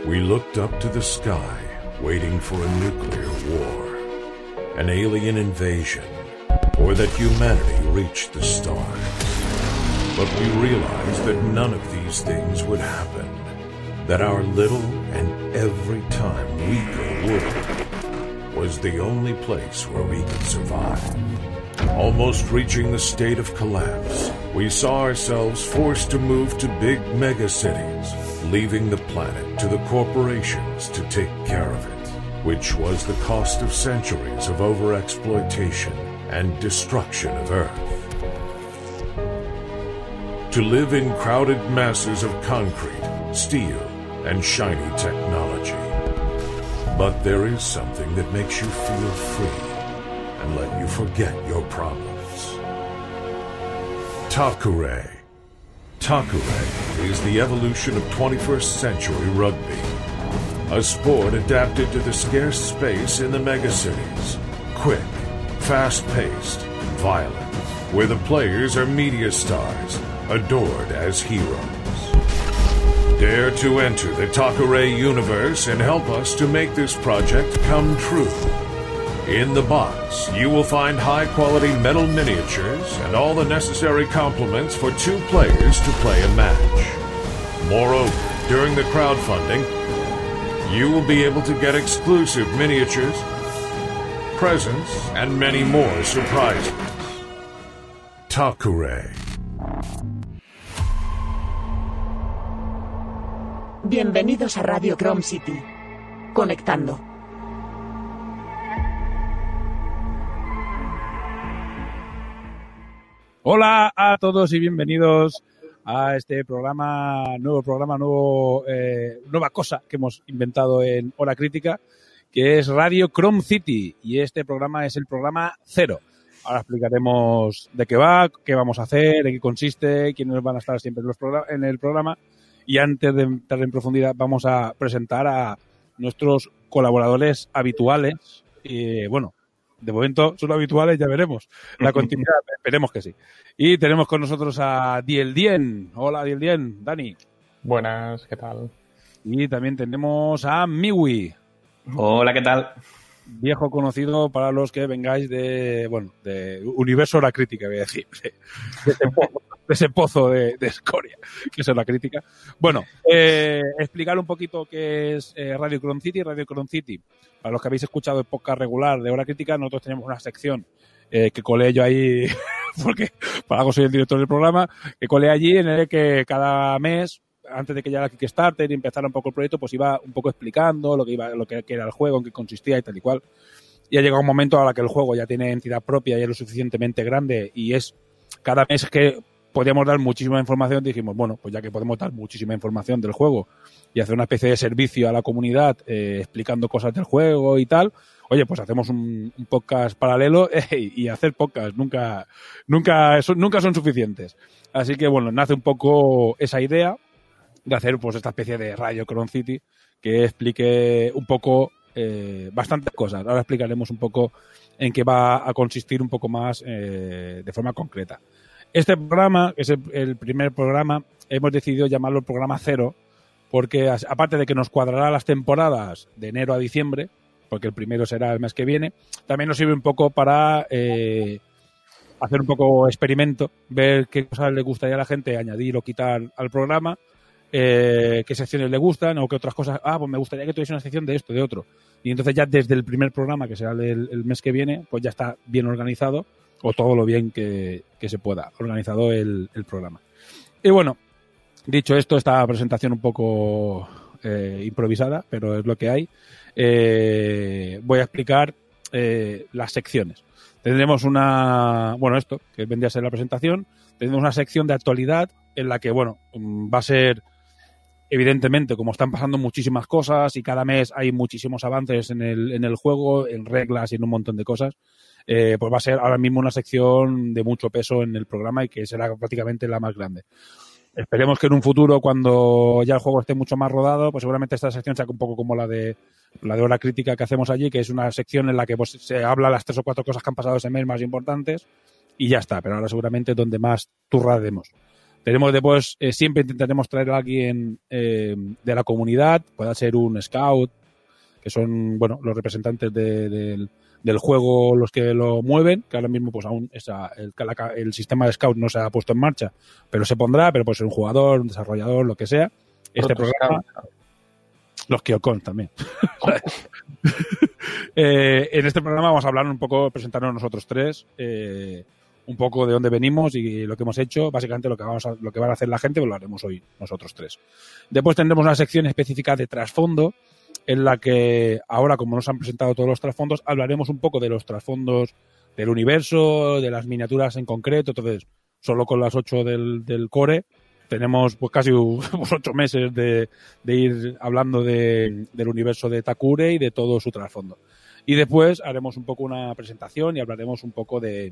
We looked up to the sky, waiting for a nuclear war, an alien invasion, or that humanity reached the stars. But we realized that none of these things would happen, that our little and every time weaker world was the only place where we could survive. Almost reaching the state of collapse, we saw ourselves forced to move to big megacities, leaving the planet to the corporations to take care of it, which was the cost of centuries of overexploitation and destruction of Earth. To live in crowded masses of concrete, steel, and shiny technology. But there is something that makes you feel free and let you forget your problems. Takure. Takure is the evolution of 21st century rugby. A sport adapted to the scarce space in the megacities. Quick, fast-paced, violent, where the players are media stars, adored as heroes. Dare to enter the Takure universe and help us to make this project come true. In the box, you will find high-quality metal miniatures and all the necessary complements for 2 players to play a match. Moreover, during the crowdfunding, you will be able to get exclusive miniatures, presents, and many more surprises. Takure. Bienvenidos a Radio Chrome City. Conectando. Hola a todos y bienvenidos a este nueva cosa que hemos inventado en Hora Crítica, que es Radio Chrome City, y este programa es el programa 0. Ahora explicaremos de qué va, qué vamos a hacer, en qué consiste, quiénes van a estar siempre en el programa. Y antes de entrar en profundidad, vamos a presentar a nuestros colaboradores habituales. Y bueno, de momento son habituales, ya veremos. La continuidad, esperemos que sí. Y tenemos con nosotros a Dieldien. Hola, Dieldien. Dani. Buenas, ¿qué tal? Y también tenemos a Miwi. Hola, ¿qué tal? Viejo conocido para los que vengáis de Universo Hora Crítica, voy a decir. De ese pozo de escoria, que es la crítica. Bueno, explicar un poquito qué es Radio Chrome City. Radio Chrome City, para los que habéis escuchado el podcast regular de Hora Crítica, nosotros tenemos una sección que colé yo ahí, porque para algo soy el director del programa, que colé allí en el que cada mes, antes de que llegara Kickstarter y empezara un poco el proyecto, pues iba un poco explicando lo que era el juego, en qué consistía y tal y cual. Y ha llegado un momento a la que el juego ya tiene entidad propia y es lo suficientemente grande, y es cada mes que podíamos dar muchísima información. Dijimos, bueno, pues ya que podemos dar muchísima información del juego y hacer una especie de servicio a la comunidad explicando cosas del juego y tal, oye, pues hacemos un podcast paralelo y hacer podcast nunca son suficientes. Así que bueno, nace un poco esa idea de hacer pues esta especie de Radio Chrome City que explique un poco bastantes cosas. Ahora explicaremos un poco en qué va a consistir un poco más de forma concreta. Este programa, que es el primer programa, hemos decidido llamarlo el programa 0, porque aparte de que nos cuadrará las temporadas de enero a diciembre, porque el primero será el mes que viene, también nos sirve un poco para hacer un poco experimento, ver qué cosas le gustaría a la gente añadir o quitar al programa, qué secciones le gustan o qué otras cosas. Pues me gustaría que tuviese una sección de esto, de otro. Y entonces ya desde el primer programa, que será el mes que viene, pues ya está bien organizado, o todo lo bien que se pueda, organizado el programa. Y bueno, dicho esto, esta presentación un poco improvisada, pero es lo que hay, voy a explicar las secciones. Tendremos esto, que vendría a ser la presentación, tendremos una sección de actualidad en la que, va a ser, evidentemente, como están pasando muchísimas cosas y cada mes hay muchísimos avances en el juego, en reglas y en un montón de cosas, pues va a ser ahora mismo una sección de mucho peso en el programa y que será prácticamente la más grande. Esperemos que en un futuro, cuando ya el juego esté mucho más rodado, pues seguramente esta sección sea un poco como la de Hora Crítica que hacemos allí, que es una sección en la que pues se habla las 3 o 4 cosas que han pasado ese mes más importantes y ya está. Pero ahora seguramente es donde más turra demos. Tenemos después, siempre intentaremos traer a alguien de la comunidad, pueda ser un scout, que son, bueno, los representantes del juego los que lo mueven, que ahora mismo pues aún el sistema de scout no se ha puesto en marcha, pero se pondrá, pero puede ser un jugador, un desarrollador, lo que sea. Este programa, los Kyokons también. En este programa vamos a hablar un poco, presentarnos nosotros tres, un poco de dónde venimos y lo que hemos hecho. Básicamente lo que van a hacer la gente, pues lo haremos hoy nosotros tres. Después tendremos una sección específica de trasfondo, en la que ahora, como nos han presentado todos los trasfondos, hablaremos un poco de los trasfondos del universo, de las miniaturas en concreto. Entonces, solo con las 8 del core tenemos pues casi 8 meses de ir hablando del universo de Takure y de todo su trasfondo. Y después haremos un poco una presentación y hablaremos un poco de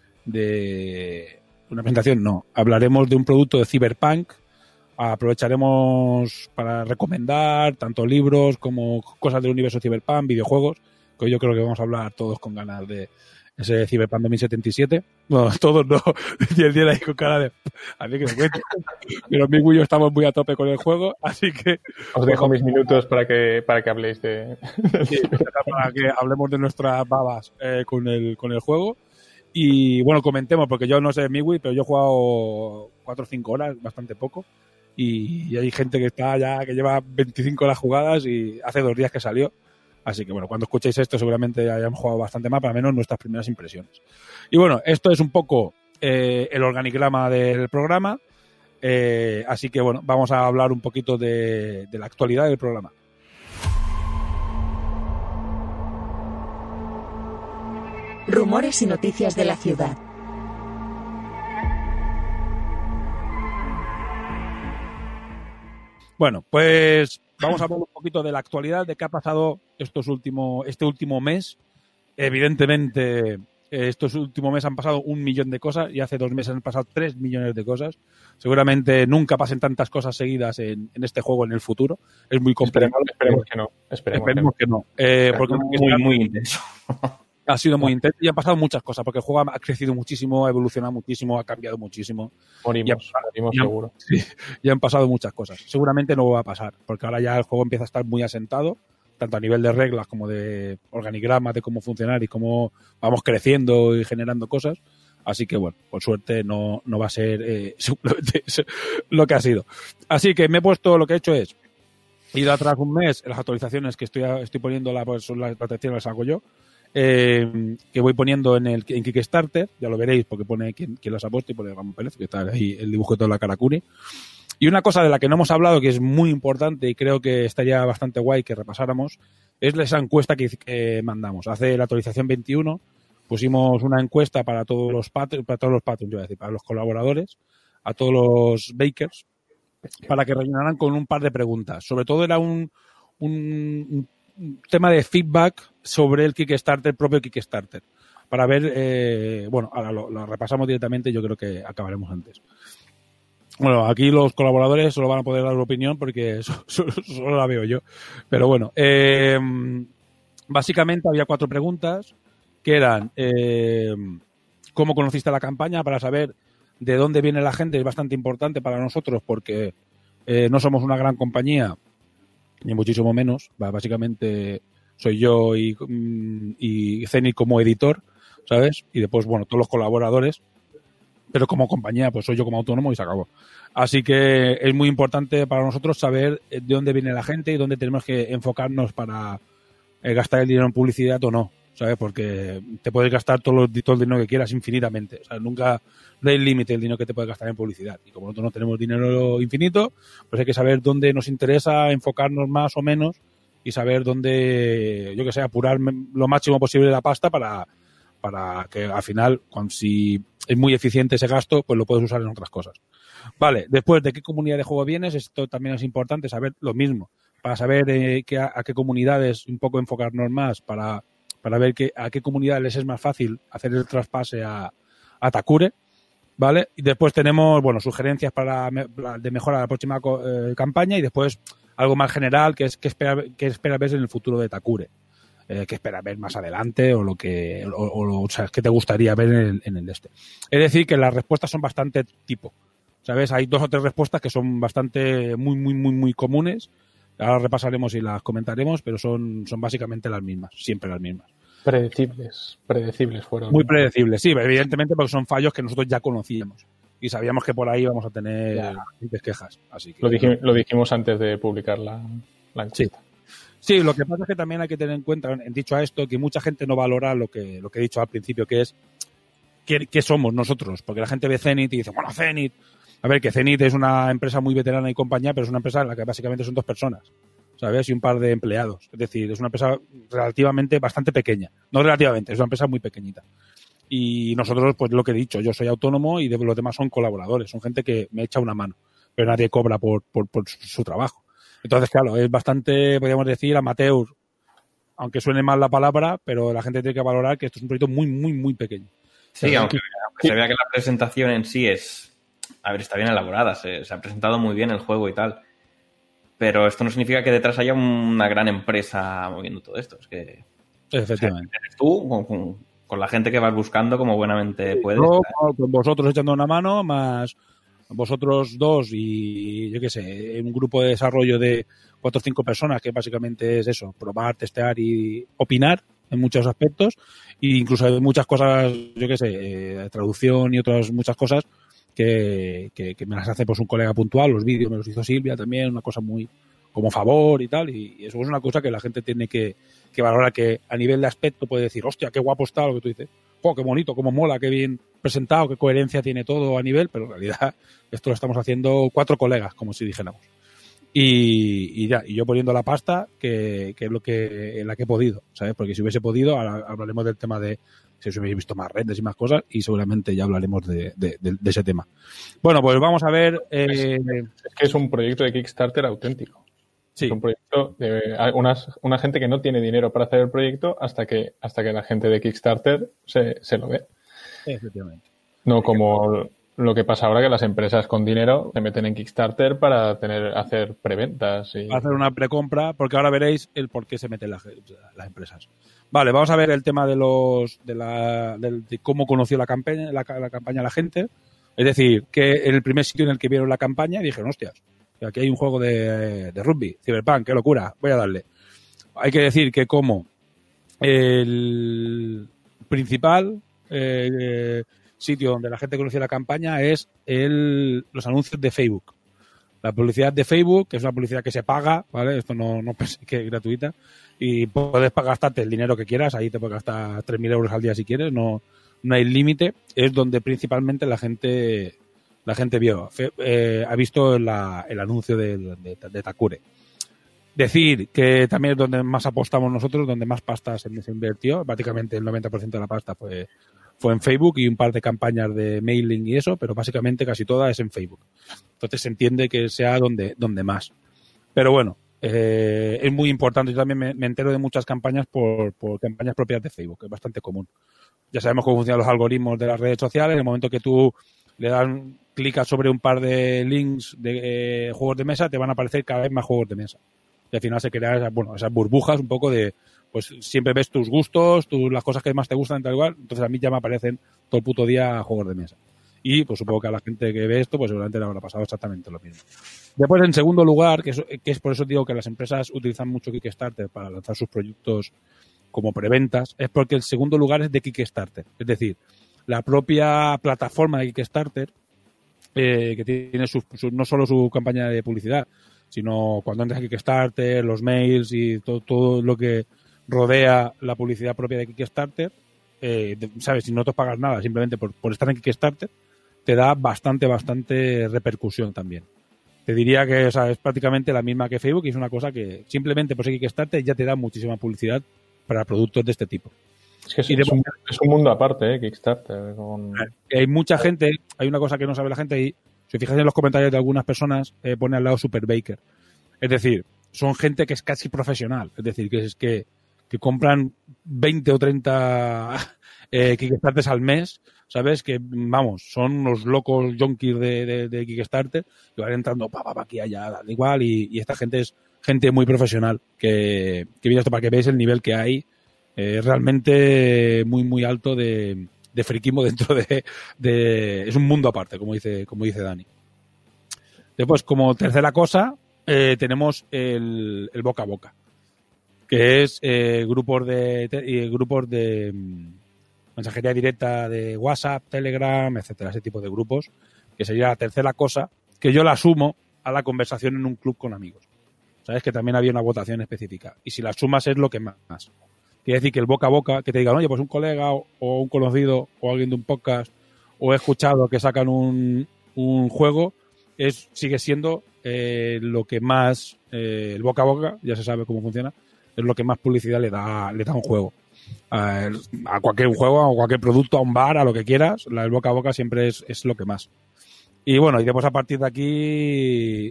una presentación, no, hablaremos de un producto de Cyberpunk. Aprovecharemos para recomendar tanto libros como cosas del universo Cyberpunk, videojuegos, que yo creo que vamos a hablar todos con ganas de ese Cyberpunk 2077. Bueno, todos no. Y el día ahí con cara de... A mí que me cuente. Pero Migu y yo estamos muy a tope con el juego, así que... Os dejo mis minutos para que habléis de... Sí, para que hablemos de nuestras babas con el juego. Y bueno, comentemos, porque yo no sé Migu, pero yo he jugado 4 o 5 horas, bastante poco. Y hay gente que está ya, que lleva 25 horas jugadas y hace 2 días que salió. Así que bueno, cuando escuchéis esto seguramente ya hayamos jugado bastante más, para menos nuestras primeras impresiones. Y bueno, esto es un poco el organigrama del programa. Así que bueno, vamos a hablar un poquito de la actualidad del programa. Rumores y noticias de la ciudad. Bueno, pues vamos a hablar un poquito de la actualidad, de qué ha pasado este último mes. Evidentemente, estos últimos meses han pasado 1 millón de cosas y hace 2 meses han pasado 3 millones de cosas. Seguramente nunca pasen tantas cosas seguidas en este juego en el futuro. Es muy complicado. Esperemos que no. Esperemos que no. Porque muy intenso. Ha sido muy intenso y han pasado muchas cosas, porque el juego ha crecido muchísimo, ha evolucionado muchísimo, ha cambiado muchísimo. Morimos seguro. Sí, y han pasado muchas cosas. Seguramente no va a pasar, porque ahora ya el juego empieza a estar muy asentado, tanto a nivel de reglas como de organigrama, de cómo funcionar y cómo vamos creciendo y generando cosas. Así que, bueno, por suerte no va a ser simplemente lo que ha sido. Así que lo que he hecho es ir atrás un mes, las actualizaciones que estoy poniendo, son las protecciones las hago yo. Que voy poniendo en Kickstarter, ya lo veréis porque pone quién las ha puesto y pone Ramón Pérez, que está ahí el dibujo de toda la Karakuri. Y una cosa de la que no hemos hablado, que es muy importante y creo que estaría bastante guay que repasáramos, es esa encuesta que mandamos. Hace la actualización 21 pusimos una encuesta para todos los patrons, para los colaboradores, a todos los bakers, para que rellenaran con un par de preguntas. Sobre todo era un tema de feedback sobre el propio Kickstarter, para ver, bueno, ahora lo repasamos directamente, yo creo que acabaremos antes. Bueno, aquí los colaboradores solo van a poder dar opinión porque solo la veo yo, pero bueno, básicamente había 4 preguntas que eran ¿cómo conociste la campaña? Para saber de dónde viene la gente es bastante importante para nosotros porque no somos una gran compañía ni muchísimo menos, básicamente soy yo y Zenith como editor, ¿sabes? Y después, bueno, todos los colaboradores, pero como compañía, pues soy yo como autónomo y se acabó. Así que es muy importante para nosotros saber de dónde viene la gente y dónde tenemos que enfocarnos para gastar el dinero en publicidad o no, ¿sabes? Porque te puedes gastar todo el dinero que quieras infinitamente, o sea, nunca no hay límite el dinero que te puedes gastar en publicidad. Y como nosotros no tenemos dinero infinito, pues hay que saber dónde nos interesa enfocarnos más o menos y saber dónde, yo que sé, apurar lo máximo posible la pasta para que al final, si es muy eficiente ese gasto, pues lo puedes usar en otras cosas. Vale, después de qué comunidad de juego vienes, esto también es importante saber lo mismo, para saber a qué comunidades un poco enfocarnos más, para ver a qué comunidades les es más fácil hacer el traspase a Takure, ¿vale? Y después tenemos, bueno, sugerencias de mejora de la próxima campaña y después algo más general, que es qué esperas ver en el futuro de Takure. Qué esperas ver más adelante o sea, qué te gustaría ver en el este. Es decir, que las respuestas son bastante tipo. ¿sabes? Hay 2 o 3 respuestas que son bastante muy comunes. Ahora repasaremos y las comentaremos, pero son básicamente las mismas, siempre las mismas. Predecibles fueron. Muy predecibles, sí, evidentemente porque son fallos que nosotros ya conocíamos y sabíamos que por ahí íbamos a tener bastantes quejas. Así que, lo dijimos antes de publicar la encuesta. Sí, lo que pasa es que también hay que tener en cuenta, en dicho a esto, que mucha gente no valora lo que he dicho al principio, que es ¿qué somos nosotros? Porque la gente ve Zenith y dice, bueno, Zenith. A ver, que Zenith es una empresa muy veterana y compañía, pero es una empresa en la que básicamente son 2 personas, ¿sabes? Y un par de empleados. Es decir, es una empresa relativamente bastante pequeña. No relativamente, es una empresa muy pequeñita. Y nosotros, pues lo que he dicho, yo soy autónomo y los demás son colaboradores, son gente que me echa una mano, pero nadie cobra por su trabajo. Entonces, claro, es bastante, podríamos decir, amateur, aunque suene mal la palabra, pero la gente tiene que valorar que esto es un proyecto muy pequeño. Sí, aunque se vea que la presentación en sí está bien elaborada, se ha presentado muy bien el juego y tal, pero esto no significa que detrás haya una gran empresa moviendo todo esto. Es que efectivamente, eres tú con la gente que vas buscando como buenamente puedes. Con vosotros echando una mano, más vosotros 2 y yo qué sé, un grupo de desarrollo de 4 o 5 personas que básicamente es eso, probar, testear y opinar en muchos aspectos, e incluso hay muchas cosas, yo qué sé, traducción y otras muchas cosas que me las hace pues un colega puntual, los vídeos me los hizo Silvia también, una cosa muy como favor y tal, y eso es una cosa que la gente tiene que valorar, que a nivel de aspecto puede decir, hostia, qué guapo está lo que tú dices, qué bonito, cómo mola, qué bien presentado, qué coherencia tiene todo a nivel, pero en realidad esto lo estamos haciendo 4 colegas, como si dijéramos. Y yo poniendo la pasta, que es lo que en la que he podido, ¿sabes? Porque si hubiese podido, ahora hablaremos del tema de si os hubiese visto más redes y más cosas, y seguramente ya hablaremos de ese tema. Bueno, pues vamos a ver. Es que es un proyecto de Kickstarter auténtico. Sí. Es un proyecto de una gente que no tiene dinero para hacer el proyecto hasta que la gente de Kickstarter se lo ve. Efectivamente. No como lo que pasa ahora, que las empresas con dinero se meten en Kickstarter para hacer preventas. Hacer una precompra, porque ahora veréis el por qué se meten las empresas. Vale, vamos a ver el tema de cómo conoció la campaña la gente. Es decir, que en el primer sitio en el que vieron la campaña dijeron, hostias, aquí hay un juego de rugby, Cyberpunk, qué locura, voy a darle. Hay que decir que como el principal sitio donde la gente conoció la campaña es los anuncios de Facebook. La publicidad de Facebook, que es una publicidad que se paga, ¿vale? Esto no pensé que es gratuita, y puedes gastarte el dinero que quieras, ahí te puedes gastar 3.000 euros al día si quieres, no hay límite, es donde principalmente la gente vio, ha visto el anuncio de Takure. Decir que también es donde más apostamos nosotros, donde más pasta se invirtió, prácticamente el 90% de la pasta fue en Facebook y un par de campañas de mailing y eso, pero básicamente casi toda es en Facebook. Entonces se entiende que sea donde más. Pero bueno, es muy importante. Yo también me entero de muchas campañas por campañas propias de Facebook, que es bastante común. Ya sabemos cómo funcionan los algoritmos de las redes sociales. En el momento que tú le das clicas sobre un par de links de juegos de mesa, te van a aparecer cada vez más juegos de mesa. Y al final se crean esas burbujas un poco de, pues siempre ves tus gustos, las cosas que más te gustan, tal igual. Entonces a mí ya me aparecen todo el puto día juegos de mesa. Y pues supongo que a la gente que ve esto, pues seguramente le habrá pasado exactamente lo mismo. Después, en segundo lugar, que es por eso digo que las empresas utilizan mucho Kickstarter para lanzar sus proyectos como preventas, es porque el segundo lugar es de Kickstarter. Es decir, la propia plataforma de Kickstarter, que tiene no solo su campaña de publicidad, sino cuando entras a Kickstarter, los mails y todo lo que rodea la publicidad propia de Kickstarter, ¿sabes? Si no te pagas nada, simplemente por estar en Kickstarter, te da bastante repercusión también. Te diría que es prácticamente la misma que Facebook y es una cosa que simplemente por ser Kickstarter ya te da muchísima publicidad para productos de este tipo. Es que es un mundo aparte, Kickstarter. Hay mucha gente, hay una cosa que no sabe la gente y si fijáis en los comentarios de algunas personas, pone al lado Super Baker. Es decir, son gente que es casi profesional. Es decir, que compran 20 o 30 Kickstarters al mes, ¿sabes? Que, vamos, son unos locos junkies de Kickstarter que van entrando aquí, allá, igual, y esta gente es gente muy profesional que viene esto para que veáis el nivel que hay realmente muy alto de friquismo dentro de es un mundo aparte, como dice Dani. Después, como tercera cosa, tenemos el boca a boca, que es grupos de mensajería directa de WhatsApp, Telegram, etcétera, ese tipo de grupos, que sería la tercera cosa, que yo la sumo a la conversación en un club con amigos. Sabes que también había una votación específica. Y si la sumas es lo que más. Quiere decir que el boca a boca, que te digan, oye, pues un colega o un conocido o alguien de un podcast, o he escuchado que sacan un juego, sigue siendo lo que más, el boca a boca, ya se sabe cómo funciona, es lo que más publicidad le da un juego. A cualquier juego, a cualquier producto, a un bar, a lo que quieras, el boca a boca siempre es lo que más. Y bueno, y después a partir de aquí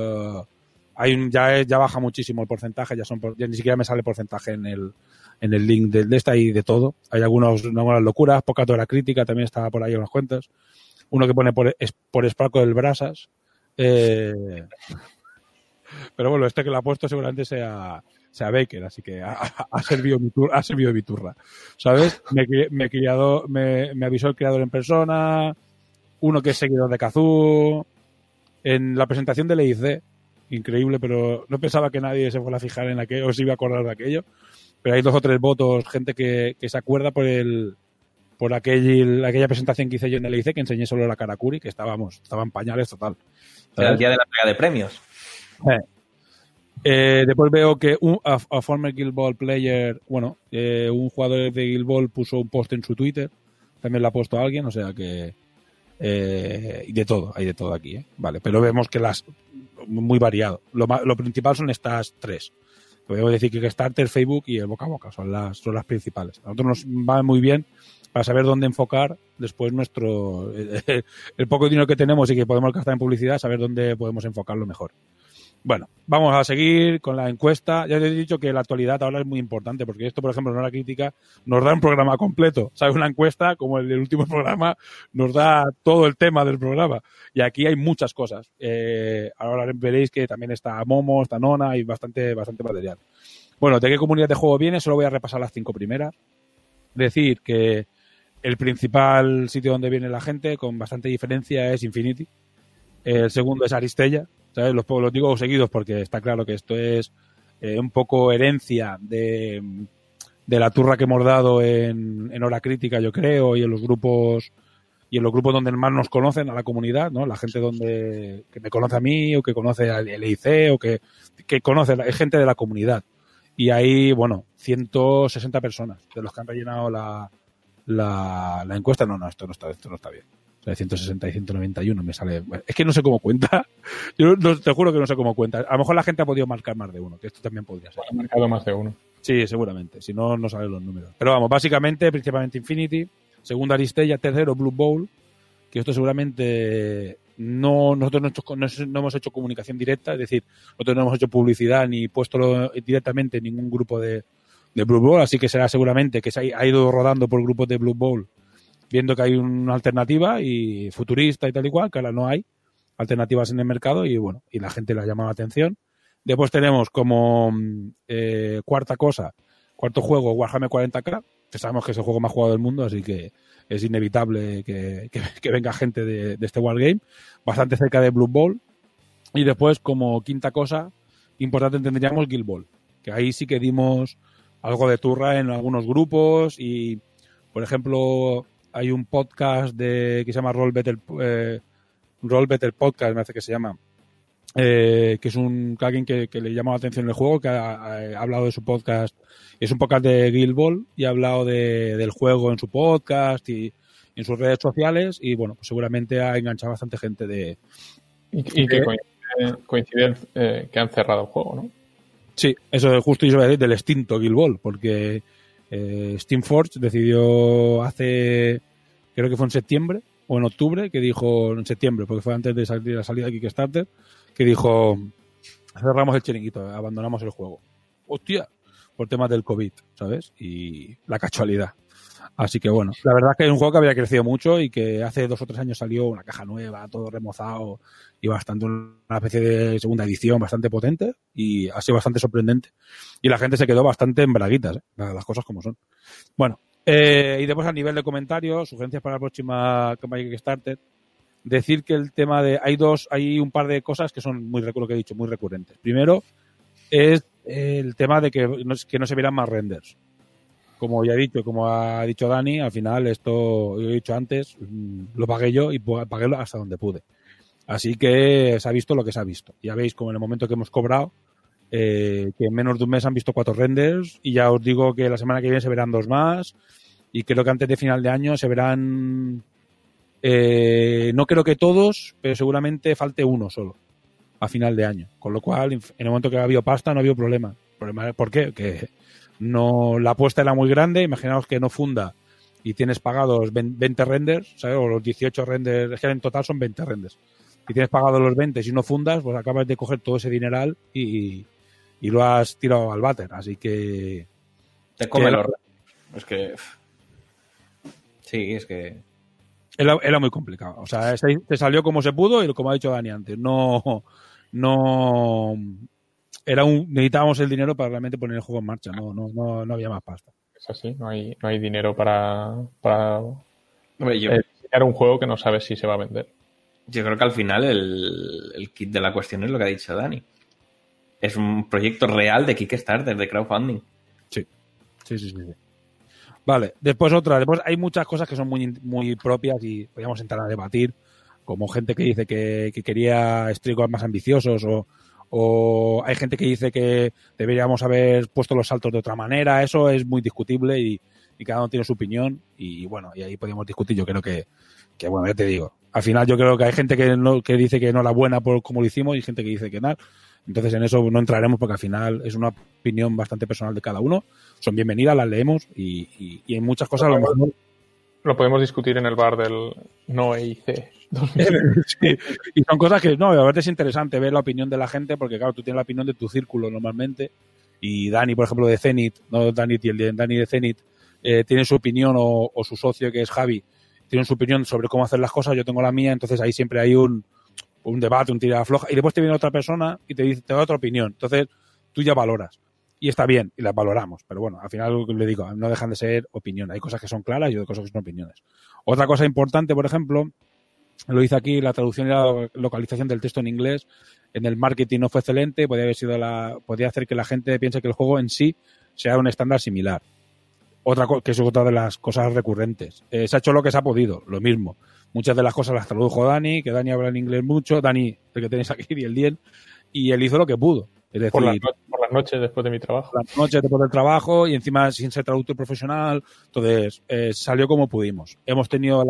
ya baja muchísimo el porcentaje, ya ni siquiera me sale porcentaje en el link de esta y de todo. Hay algunas locuras, poca toda la crítica, también está por ahí en las cuentas. Uno que pone por Sparco del Brasas. Pero bueno, este que lo ha puesto seguramente sea Baker, así que ha servido mi turra, ¿sabes? Me avisó el creador en persona, uno que es seguidor de Kazoo, en la presentación del EIC, increíble, pero no pensaba que nadie se fuera a fijar en aquello, o se iba a acordar de aquello, pero hay 2 o 3 votos, gente que se acuerda por aquella presentación que hice yo en el EIC, que enseñé solo la Karakuri, que estaban pañales total. Era el día de la entrega de premios. Después veo que a former Guild Ball player, un jugador de Guild Ball puso un post en su Twitter, también lo ha puesto alguien, o sea que y hay de todo aquí, Vale, pero vemos que muy variado. Lo principal son estas 3. Podemos decir que Kickstarter, Facebook y el boca a boca son las principales. A nosotros nos va muy bien para saber dónde enfocar después el poco dinero que tenemos y que podemos gastar en publicidad, saber dónde podemos enfocarlo mejor. Bueno, vamos a seguir con la encuesta. Ya te he dicho que la actualidad ahora es muy importante, porque esto, por ejemplo, en Hora Crítica nos da un programa completo. ¿Sabes? Una encuesta, como el del último programa, nos da todo el tema del programa. Y aquí hay muchas cosas. Ahora veréis que también está Momo, está Nona, hay bastante material. Bueno, ¿de qué comunidad de juego viene? Solo voy a repasar las 5 primeras. Decir que el principal sitio donde viene la gente, con bastante diferencia, es Infinity. El segundo es Aristella. ¿Sabes? Los digo seguidos porque está claro que esto es un poco herencia de la turra que hemos dado en Hora Crítica, yo creo, y en los grupos donde más nos conocen a la comunidad, ¿no? La gente que me conoce a mí o que conoce al EIC o que conoce, es gente de la comunidad. Y hay, 160 personas de los que han rellenado la encuesta. No, esto no está bien. De 160 y 191 me sale. Es que no sé cómo cuenta. Yo te juro que no sé cómo cuenta. A lo mejor la gente ha podido marcar más de uno, que esto también podría ser. Ha marcado más de uno. Sí, seguramente. Si no, no salen los números. Pero vamos, básicamente, principalmente Infinity. Segundo, Aristella. Tercero, Blue Bowl. Que esto seguramente nosotros no hemos hecho comunicación directa. Es decir, nosotros no hemos hecho publicidad ni puesto directamente en ningún grupo de Blue Bowl. Así que será seguramente que se ha ido rodando por grupos de Blue Bowl, viendo que hay una alternativa y futurista y tal y cual, que ahora no hay alternativas en el mercado y la gente le ha llamado la atención. Después tenemos como cuarto juego, Warhammer 40K, que sabemos que es el juego más jugado del mundo, así que es inevitable que venga gente de este Wargame, bastante cerca de Blue Bowl. Y después, como quinta cosa importante, tendríamos Guild Ball, que ahí sí que dimos algo de turra en algunos grupos y, por ejemplo, hay un podcast que se llama Roll Better Podcast, me parece que se llama, que es alguien que le llama la atención el juego, que ha hablado de su podcast. Es un podcast de Guild Ball y ha hablado del juego en su podcast y en sus redes sociales y pues seguramente ha enganchado bastante gente Y que coincide que han cerrado el juego, ¿no? Sí, eso es justo, yo iba a decir, del extinto Guild Ball, porque Steamforge decidió creo que fue en septiembre o en octubre, que dijo, en septiembre, porque fue antes de la salida de Kickstarter, que dijo, cerramos el chiringuito, abandonamos el juego. Hostia, por temas del COVID, ¿sabes? Y la casualidad. Así que la verdad es que es un juego que había crecido mucho y que hace 2 o 3 años salió una caja nueva, todo remozado y una especie de segunda edición bastante potente y ha sido bastante sorprendente. Y la gente se quedó bastante en braguitas, las cosas como son. Bueno, y después a nivel de comentarios, sugerencias para la próxima campaña de Kickstarter, decir que el tema de... Hay un par de cosas que son lo que he dicho, muy recurrentes. Primero es el tema de que no se vieran más renders. Como ya he dicho, como ha dicho Dani, al final esto, yo he dicho antes, lo pagué yo y pagué hasta donde pude. Así que se ha visto lo que se ha visto. Ya veis como en el momento que hemos cobrado, que en menos de un mes han visto 4 renders y ya os digo que la semana que viene se verán 2 más y creo que antes de final de año se verán, no creo que todos, pero seguramente falte uno solo a final de año. Con lo cual, en el momento que ha habido pasta no ha habido problema. ¿Por qué? Que no, la apuesta era muy grande, imaginaos que no funda y tienes pagados 20 renders, ¿sabes? O los 18 renders, es que en total son 20 renders. Y tienes pagado los 20 si no fundas, pues acabas de coger todo ese dineral y lo has tirado al váter. Así que... Te come los renders. Es que... Sí, es que... Era muy complicado. O sea, se salió como se pudo y como ha dicho Dani antes, no necesitábamos el dinero para realmente poner el juego en marcha, no había más pasta. Es así, no hay dinero para Hombre, diseñar un juego que no sabes si se va a vender. Yo creo que al final el kit de la cuestión es lo que ha dicho Dani. Es un proyecto real de Kickstarter, de crowdfunding. Sí. Vale, después hay muchas cosas que son muy, muy propias y podríamos entrar a debatir, como gente que dice que quería estricos más ambiciosos o hay gente que dice que deberíamos haber puesto los saltos de otra manera. Eso es muy discutible y cada uno tiene su opinión y bueno, y ahí podríamos discutir. Yo creo que bueno, ya te digo, al final yo creo que hay gente que dice que no era buena por cómo lo hicimos y gente que dice que no. Entonces en eso no entraremos porque al final es una opinión bastante personal de cada uno. Son bienvenidas, las leemos y en muchas cosas a lo mejor... Lo podemos discutir en el bar del No EIC. Sí. Y son cosas que, no, la verdad es interesante ver la opinión de la gente porque, claro, tú tienes la opinión de tu círculo normalmente y Dani, por ejemplo, de Zenith, no Dani y el de Dani de Zenith, tiene su opinión o su socio que es Javi, tiene su opinión sobre cómo hacer las cosas, yo tengo la mía, entonces ahí siempre hay un debate, un tira floja y después te viene otra persona y te da otra opinión, entonces tú ya valoras y está bien y las valoramos, pero bueno, al final le digo, no dejan de ser opiniones, hay cosas que son claras y otras cosas que son opiniones. Otra cosa importante, por ejemplo, lo hice aquí, la traducción y la localización del texto en inglés en el marketing no fue excelente, podría hacer que la gente piense que el juego en sí sea un estándar similar. Que es otra de las cosas recurrentes. Se ha hecho lo que se ha podido, lo mismo. Muchas de las cosas las tradujo Dani, que Dani habla en inglés mucho, Dani, el que tenéis aquí, y el Dien, y él hizo lo que pudo. Es decir, por las noches después de mi trabajo. Por las noches después del trabajo y encima sin ser traductor profesional. Entonces, salió como pudimos. Hemos tenido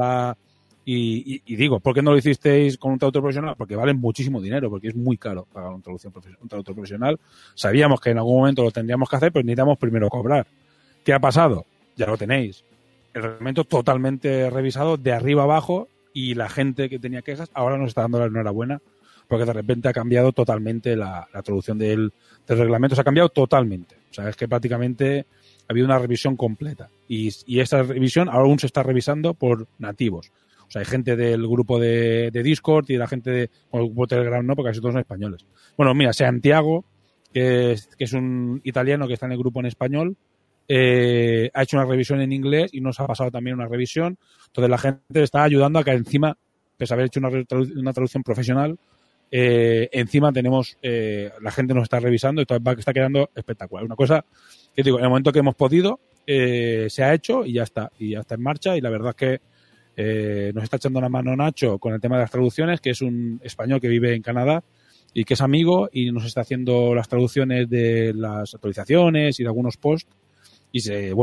Y digo, ¿por qué no lo hicisteis con un traductor profesional? Porque vale muchísimo dinero, porque es muy caro pagar un traductor profesional. Sabíamos que en algún momento lo tendríamos que hacer, pero necesitamos primero cobrar. ¿Qué ha pasado? Ya lo tenéis. El reglamento totalmente revisado de arriba abajo y la gente que tenía quejas ahora nos está dando la enhorabuena porque de repente ha cambiado totalmente la traducción del reglamento. Se ha cambiado totalmente. O sea, es que prácticamente ha habido una revisión completa. Y esa revisión aún se está revisando por nativos. O sea, hay gente del grupo de Discord y la gente del grupo de Telegram, no, porque casi todos son españoles. Bueno, mira, Santiago, que es un italiano que está en el grupo en español, ha hecho una revisión en inglés y nos ha pasado también una revisión. Entonces la gente está ayudando a que encima, pese a haber hecho una traducción profesional, encima tenemos, la gente nos está revisando y todo está quedando espectacular. Una cosa que digo, en el momento que hemos podido, se ha hecho y ya está en marcha y la verdad es que nos está echando una mano Nacho con el tema de las traducciones, que es un español que vive en Canadá y que es amigo y nos está haciendo las traducciones de las actualizaciones y de algunos posts y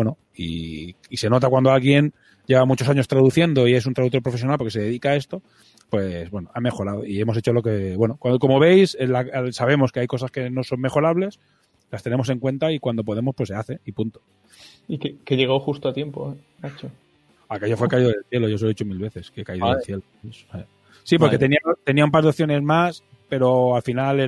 se nota cuando alguien lleva muchos años traduciendo y es un traductor profesional porque se dedica a esto, pues bueno, ha mejorado y hemos hecho lo que, bueno, como veis, sabemos que hay cosas que no son mejorables, las tenemos en cuenta y cuando podemos pues se hace y punto. Y que llegó justo a tiempo, Nacho. Aquello fue caído del cielo, yo se lo he dicho 1000 veces, que he caído del cielo. Sí, porque tenía un par de opciones más, pero al final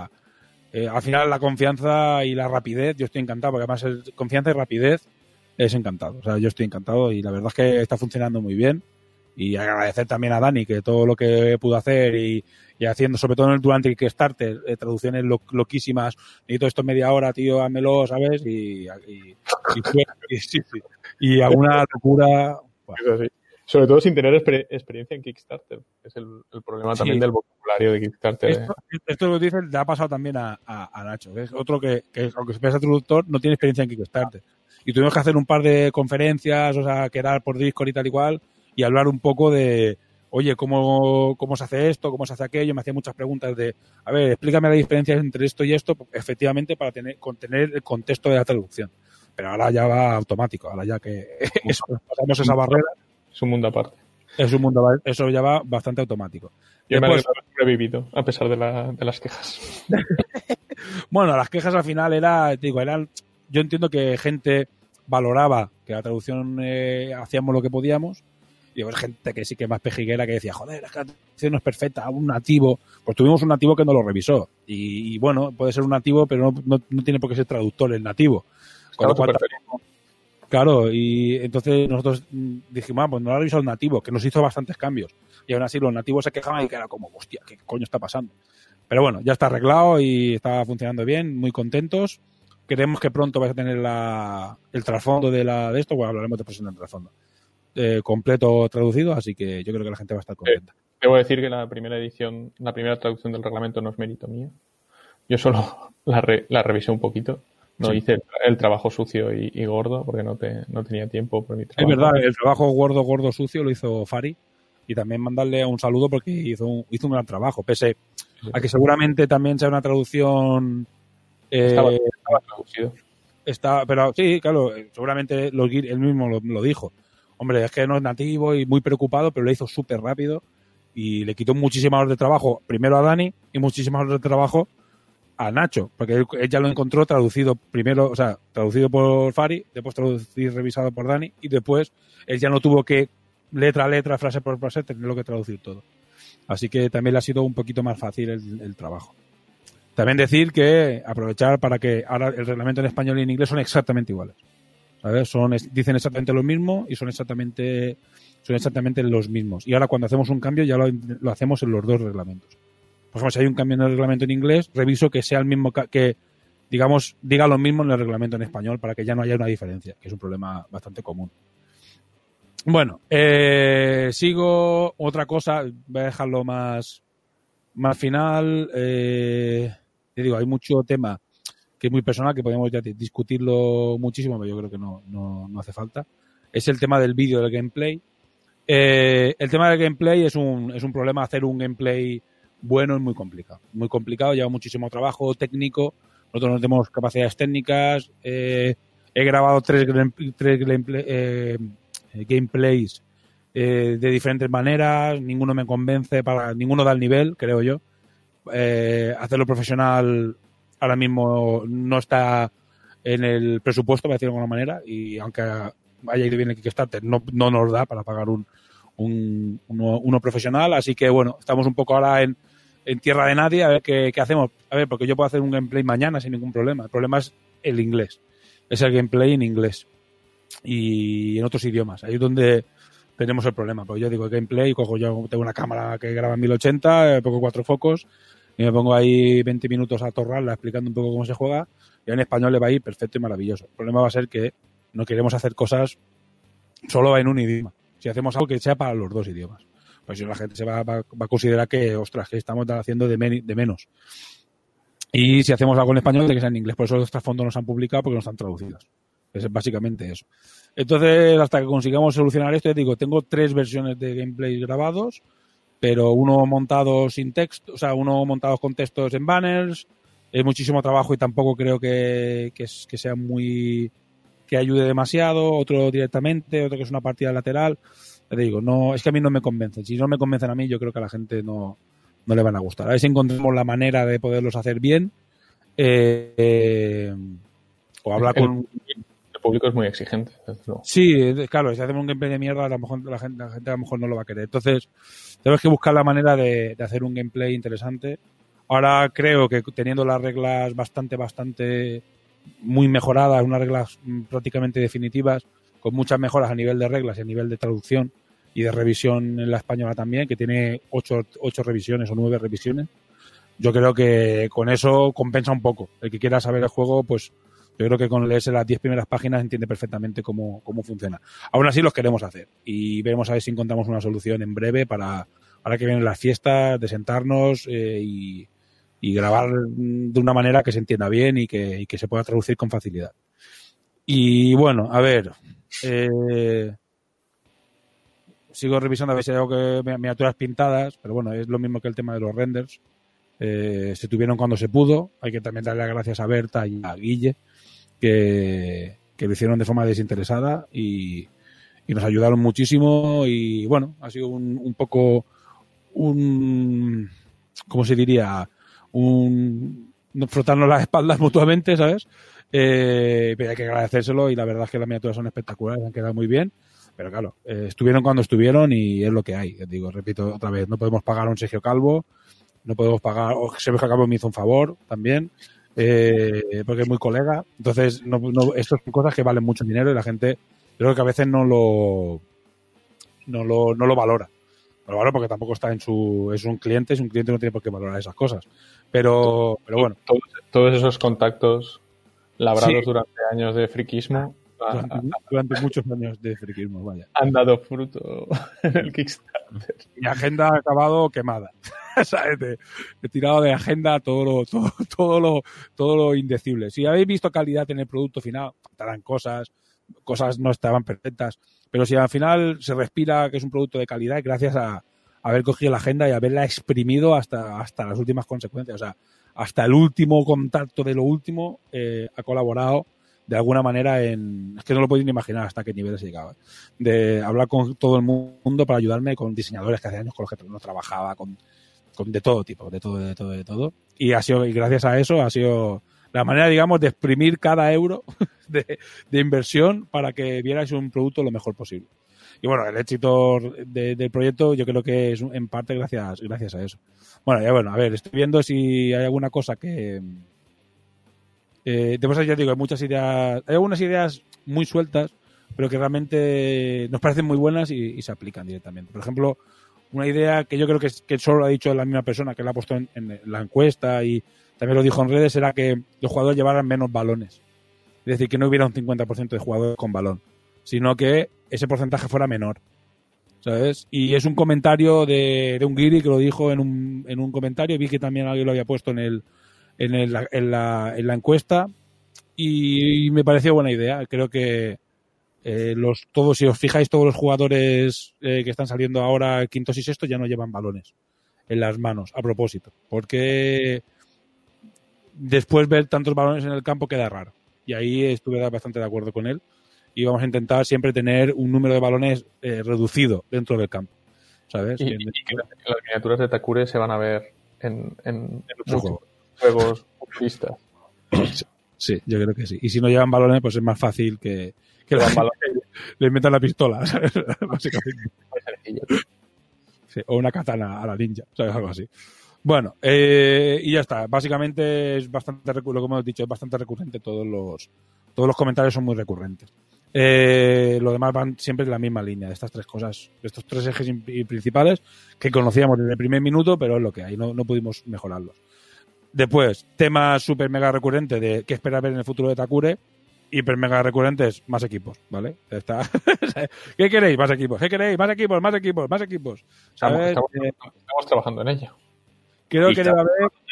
la confianza y la rapidez, yo estoy encantado, porque además confianza y rapidez es encantado. O sea, yo estoy encantado y la verdad es que está funcionando muy bien. Y agradecer también a Dani que todo lo que pudo hacer y haciendo, sobre todo durante el Kickstarter, traducciones loquísimas. Necesito esto media hora, tío, házmelo, ¿sabes? Y alguna locura. Bueno, Sobre todo sin tener experiencia en Kickstarter. Es el problema también del vocabulario de Kickstarter. Esto lo dice, le ha pasado también a Nacho. Es otro que aunque sea traductor, no tiene experiencia en Kickstarter. Y tuvimos que hacer un par de conferencias, o sea, quedar por Discord y tal y cual, y hablar un poco de, oye, ¿cómo se hace esto? ¿Cómo se hace aquello? Me hacía muchas preguntas de, a ver, explícame la diferencia entre esto y esto, efectivamente, para contener el contexto de la traducción. Pero ahora ya va automático, ahora ya que pasamos esa barrera. Es un mundo aparte. Eso ya va bastante automático. Yo me he sobrevivido, a pesar de las quejas. Bueno, las quejas al final eran, yo entiendo que gente valoraba que la traducción hacíamos lo que podíamos, y hay gente que sí que más pejiguera que decía, joder, la traducción no es perfecta, un nativo. Pues tuvimos un nativo que no lo revisó. Y bueno, puede ser un nativo, pero no tiene por qué ser traductor el nativo. Claro, y entonces nosotros dijimos, pues no lo ha revisado el nativo, que nos hizo bastantes cambios. Y aún así los nativos se quejaban y que era como, hostia, ¿qué coño está pasando? Pero bueno, ya está arreglado y está funcionando bien, muy contentos. Queremos que pronto vais a tener el trasfondo de esto, bueno, hablaremos después del trasfondo. Completo traducido, así que yo creo que la gente va a estar contenta. Debo decir que la primera traducción del reglamento no es mérito mío. Yo solo la revisé un poquito. No hice el trabajo sucio y gordo porque no tenía tiempo por mi trabajo. Es verdad, el trabajo gordo, sucio lo hizo Fari, y también mandarle un saludo porque hizo un gran trabajo, pese a que seguramente también sea una traducción... Estaba traducido. Pero sí, claro, seguramente él mismo lo dijo. Hombre, es que no es nativo y muy preocupado, pero lo hizo súper rápido y le quitó muchísimas horas de trabajo, primero a Dani y muchísimas horas de trabajo a Nacho, porque él ya lo encontró traducido primero, o sea, traducido por Fari, después revisado por Dani, y después él ya no tuvo que letra a letra, frase por frase, tenerlo que traducir todo. Así que también le ha sido un poquito más fácil el trabajo. También decir que aprovechar para que ahora el reglamento en español y en inglés son exactamente iguales. ¿Sabes? Dicen exactamente lo mismo y son exactamente los mismos. Y ahora cuando hacemos un cambio ya lo hacemos en los dos reglamentos. Por ejemplo, si hay un cambio en el reglamento en inglés, reviso que sea el mismo, que digamos diga lo mismo en el reglamento en español para que ya no haya una diferencia, que es un problema bastante común. Bueno, sigo otra cosa, voy a dejarlo más final. Te digo, hay mucho tema que es muy personal, que podemos ya discutirlo muchísimo, pero yo creo que no hace falta. Es el tema del vídeo, del gameplay. El tema del gameplay es un problema. Hacer un gameplay bueno es muy complicado. Muy complicado, lleva muchísimo trabajo técnico. Nosotros no tenemos capacidades técnicas. He grabado tres gameplays de diferentes maneras. Ninguno me convence, ninguno da el nivel, creo yo. Hacerlo profesional ahora mismo no está en el presupuesto, para decirlo de alguna manera, y aunque haya ido bien el Kickstarter, no nos da para pagar uno profesional, así que bueno, estamos un poco ahora en tierra de nadie, a ver qué hacemos. A ver, porque yo puedo hacer un gameplay mañana sin ningún problema. El problema es el inglés. Es el gameplay en inglés y en otros idiomas. Ahí es donde tenemos el problema. Pues yo digo gameplay, yo tengo una cámara que graba en 1080, pongo 4 focos y me pongo ahí 20 minutos a torrarla explicando un poco cómo se juega, y en español le va a ir perfecto y maravilloso. El problema va a ser que no queremos hacer cosas solo en un idioma. Si hacemos algo que sea para los dos idiomas, pues si la gente se va a considerar que, ostras, que estamos haciendo de menos. Y si hacemos algo en español, tiene que ser en inglés. Por eso los trasfondos no se han publicado, porque no están traducidos. Es básicamente eso. Entonces, hasta que consigamos solucionar esto, digo, tengo 3 versiones de gameplay grabados, pero uno montado sin texto, o sea, uno montado con textos en banners. Es muchísimo trabajo y tampoco creo que sea que ayude demasiado. Otro directamente, otro que es una partida lateral. Te digo, no, es que a mí no me convencen. Si no me convencen a mí, yo creo que a la gente no le van a gustar. A ver si encontramos la manera de poderlos hacer bien. O hablar con... El público es muy exigente. ¿No? Sí, claro, si hacemos un gameplay de mierda, a lo mejor la gente a lo mejor no lo va a querer. Entonces, tenemos que buscar la manera de hacer un gameplay interesante. Ahora creo que teniendo las reglas bastante muy mejoradas, unas reglas prácticamente definitivas, con muchas mejoras a nivel de reglas y a nivel de traducción y de revisión en la española también, que tiene 8 revisiones o 9 revisiones. Yo creo que con eso compensa un poco. El que quiera saber el juego, pues Yo creo que con leerse las 10 primeras páginas entiende perfectamente cómo funciona. Aún así los queremos hacer y veremos a ver si encontramos una solución en breve para que vienen las fiestas, de sentarnos y grabar de una manera que se entienda bien y que se pueda traducir con facilidad. Y bueno, a ver, sigo revisando a ver si hay algo que miniaturas pintadas, pero bueno, es lo mismo que el tema de los renders. Se tuvieron cuando se pudo. Hay que también darle las gracias a Berta y a Guille que lo hicieron de forma desinteresada y nos ayudaron muchísimo. Y bueno, ha sido un poco ¿cómo se diría? Frotarnos las espaldas mutuamente, ¿sabes? Pero hay que agradecérselo y la verdad es que las miniaturas son espectaculares, han quedado muy bien. Pero claro, estuvieron cuando estuvieron y es lo que hay. Digo, repito otra vez, no podemos pagar a un Sergio Calvo, no podemos pagar, o Sergio Calvo me hizo un favor también, porque es muy colega. Entonces, esto son cosas que valen mucho dinero y la gente creo que a veces no lo valora. No lo valora porque tampoco está es un cliente no tiene por qué valorar esas cosas. Pero bueno. Todos esos contactos labrados Sí. durante años de friquismo Durante muchos años de friquismo, vaya. han dado fruto en el Kickstarter. Mi agenda ha acabado quemada. ¿Sabes? He tirado de agenda todo lo indecible. Si habéis visto calidad en el producto final, faltarán cosas no estaban perfectas, pero si al final se respira que es un producto de calidad, gracias a haber cogido la agenda y haberla exprimido hasta las últimas consecuencias, o sea, hasta el último contacto de lo último, ha colaborado de alguna manera es que no lo podéis ni imaginar hasta qué niveles he llegado, de hablar con todo el mundo para ayudarme, con diseñadores que hace años con los que no trabajaba, con de todo tipo, de todo. Y gracias a eso ha sido la manera, digamos, de exprimir cada euro de inversión para que vierais un producto lo mejor posible. Y bueno, el éxito del proyecto yo creo que es en parte gracias a eso. Bueno, a ver, estoy viendo si hay alguna cosa que... después ya digo, hay muchas ideas, hay algunas ideas muy sueltas, pero que realmente nos parecen muy buenas y se aplican directamente. Por ejemplo, una idea que yo creo que solo lo ha dicho la misma persona que la ha puesto en la encuesta y también lo dijo en redes, era que los jugadores llevaran menos balones. Es decir, que no hubiera un 50% de jugadores con balón, sino que ese porcentaje fuera menor, ¿sabes? Y es un comentario de un guiri que lo dijo en un comentario. Vi que también alguien lo había puesto en la encuesta y me pareció buena idea. Creo que si os fijáis, todos los jugadores que están saliendo ahora quintos y sextos ya no llevan balones en las manos, a propósito, porque después ver tantos balones en el campo queda raro. Y ahí estuve bastante de acuerdo con él. Y vamos a intentar siempre tener un número de balones reducido dentro del campo, ¿sabes? Y que las miniaturas de Takure se van a ver en muchos juegos futuristas. Sí, yo creo que sí. Y si no llevan balones, pues es más fácil que les metan la pistola, ¿sabes? Básicamente. Sí, o una katana a la ninja, ¿sabes? Algo así. Bueno, y ya está. Básicamente es bastante recurrente, como hemos dicho, es bastante recurrente. Todos los comentarios son muy recurrentes. Lo demás van siempre en la misma línea de estas tres cosas, de estos tres ejes principales que conocíamos desde el primer minuto, pero es lo que hay, no pudimos mejorarlos. Después, tema súper mega recurrente de qué esperar ver en el futuro de Takure. Hiper mega recurrentes, más equipos, ¿vale? Está. ¿Qué queréis? Más equipos. ¿Qué queréis? Más equipos, más equipos, más equipos. Estamos trabajando en ello. Creo que debe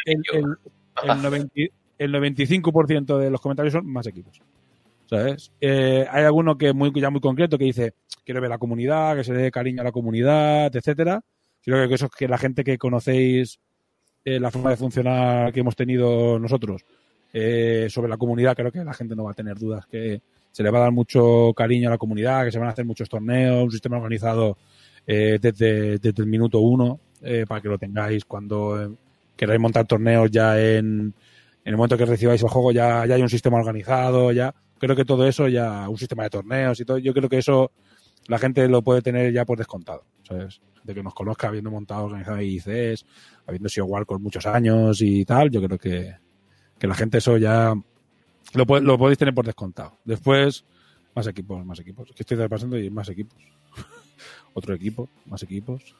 haber el 95% de los comentarios son más equipos, ¿sabes? Hay alguno que ya muy concreto que dice quiero ver la comunidad, que se dé cariño a la comunidad, etcétera. Creo que eso es que la gente que conocéis la forma de funcionar que hemos tenido nosotros sobre la comunidad, creo que la gente no va a tener dudas que se le va a dar mucho cariño a la comunidad, que se van a hacer muchos torneos, un sistema organizado desde el minuto 1 para que lo tengáis cuando queráis montar torneos ya en el momento que recibáis el juego ya hay un sistema organizado, ya creo que todo eso ya, un sistema de torneos y todo, yo creo que eso la gente lo puede tener ya por descontado, ¿sabes? Gente que nos conozca habiendo montado, organizado ICs, habiendo sido Warcraft muchos años y tal, yo creo que la gente eso ya lo podéis tener por descontado. Después, más equipos. Es que estoy repasando y más equipos. Otro equipo, más equipos.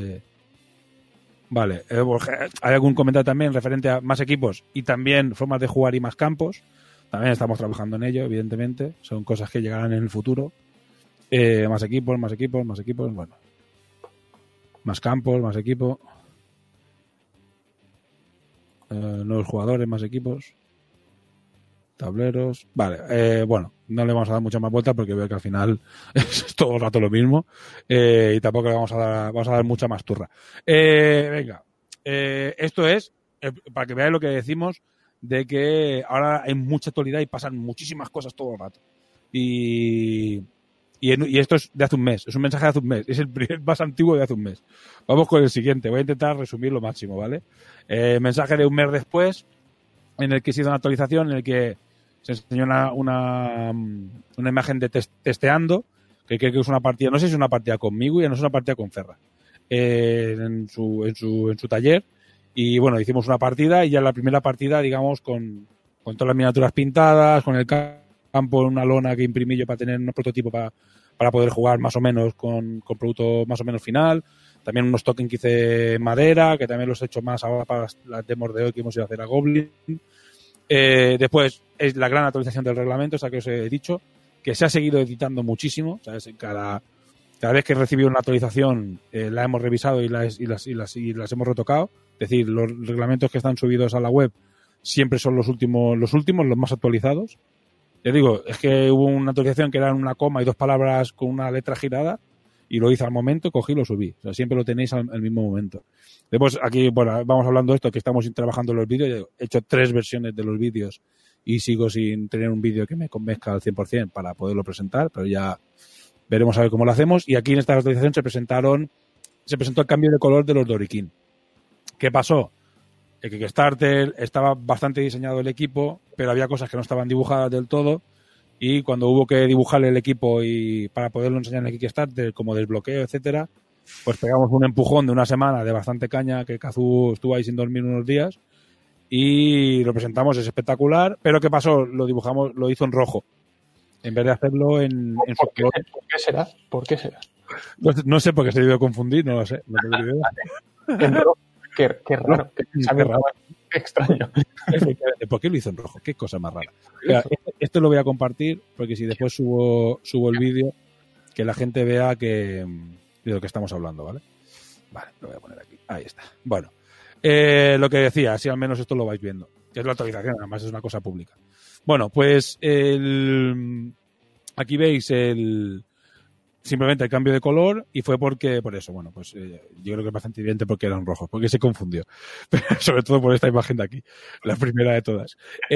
Vale. ¿Hay algún comentario también referente a más equipos y también formas de jugar y más campos? También estamos trabajando en ello, evidentemente. Son cosas que llegarán en el futuro. Más equipos, bueno. Más campos, más equipo. Nuevos jugadores, más equipos. Tableros. Vale, bueno, no le vamos a dar mucha más vuelta porque veo que al final es todo el rato lo mismo. Y tampoco le vamos a dar mucha más turra. Venga, esto es, para que veáis lo que decimos, de que ahora hay mucha actualidad y pasan muchísimas cosas todo el rato. Y esto es de hace un mes, es un mensaje de hace un mes, es el primer más antiguo de hace un mes. Vamos con el siguiente, voy a intentar resumir lo máximo, ¿vale? Mensaje de un mes después, en el que se hizo una actualización, en el que se enseñó una imagen de testeando, que creo que es una partida, no sé si es una partida conmigo y no es una partida con Ferra, en su taller. Y bueno, hicimos una partida y ya la primera partida, digamos, con todas las miniaturas pintadas, con el campo en una lona que imprimí yo para tener un prototipo para poder jugar más o menos con producto más o menos final. También unos tokens que hice en madera, que también los he hecho más ahora para las demos de hoy que hemos ido a hacer a Goblin. Después es la gran actualización del reglamento, esa que os he dicho, que se ha seguido editando muchísimo, ¿sabes? Cada vez que he recibido una actualización la hemos revisado y las hemos retocado. Es decir, los reglamentos que están subidos a la web siempre son los últimos, los más actualizados. Ya digo, es que hubo una actualización que eran una coma y 2 palabras con una letra girada y lo hice al momento, cogí y lo subí. O sea, siempre lo tenéis al mismo momento. Después aquí, bueno, vamos hablando de esto, que estamos trabajando en los vídeos. He hecho 3 versiones de los vídeos y sigo sin tener un vídeo que me convenzca al 100% para poderlo presentar, pero ya veremos a ver cómo lo hacemos. Y aquí en esta actualización se presentó el cambio de color de los Dorikin. ¿Qué pasó? El Kickstarter estaba bastante diseñado el equipo, pero había cosas que no estaban dibujadas del todo, y cuando hubo que dibujar el equipo y para poderlo enseñar en el Kickstarter, como desbloqueo, etcétera, pues pegamos un empujón de una semana de bastante caña, que Kazu estuvo ahí sin dormir unos días, y lo presentamos, es espectacular, pero ¿qué pasó? Lo hizo en rojo, en vez de hacerlo en su color. ¿Por qué será? ¿Por qué será? No sé por qué se debió confundir, no lo sé. No tengo ni idea. En rojo. Qué raro. Qué raro. Qué extraño. ¿Por qué lo hizo en rojo? Qué cosa más rara. Mira, esto lo voy a compartir porque si después subo el vídeo, que la gente vea de lo que estamos hablando, ¿vale? Vale, lo voy a poner aquí. Ahí está. Bueno, lo que decía, así al menos esto lo vais viendo, que es la actualización, además es una cosa pública. Bueno, pues aquí veis simplemente el cambio de color, y fue por eso, bueno, pues yo creo que es bastante evidente porque eran rojos, porque se confundió. Pero sobre todo por esta imagen de aquí, la primera de todas.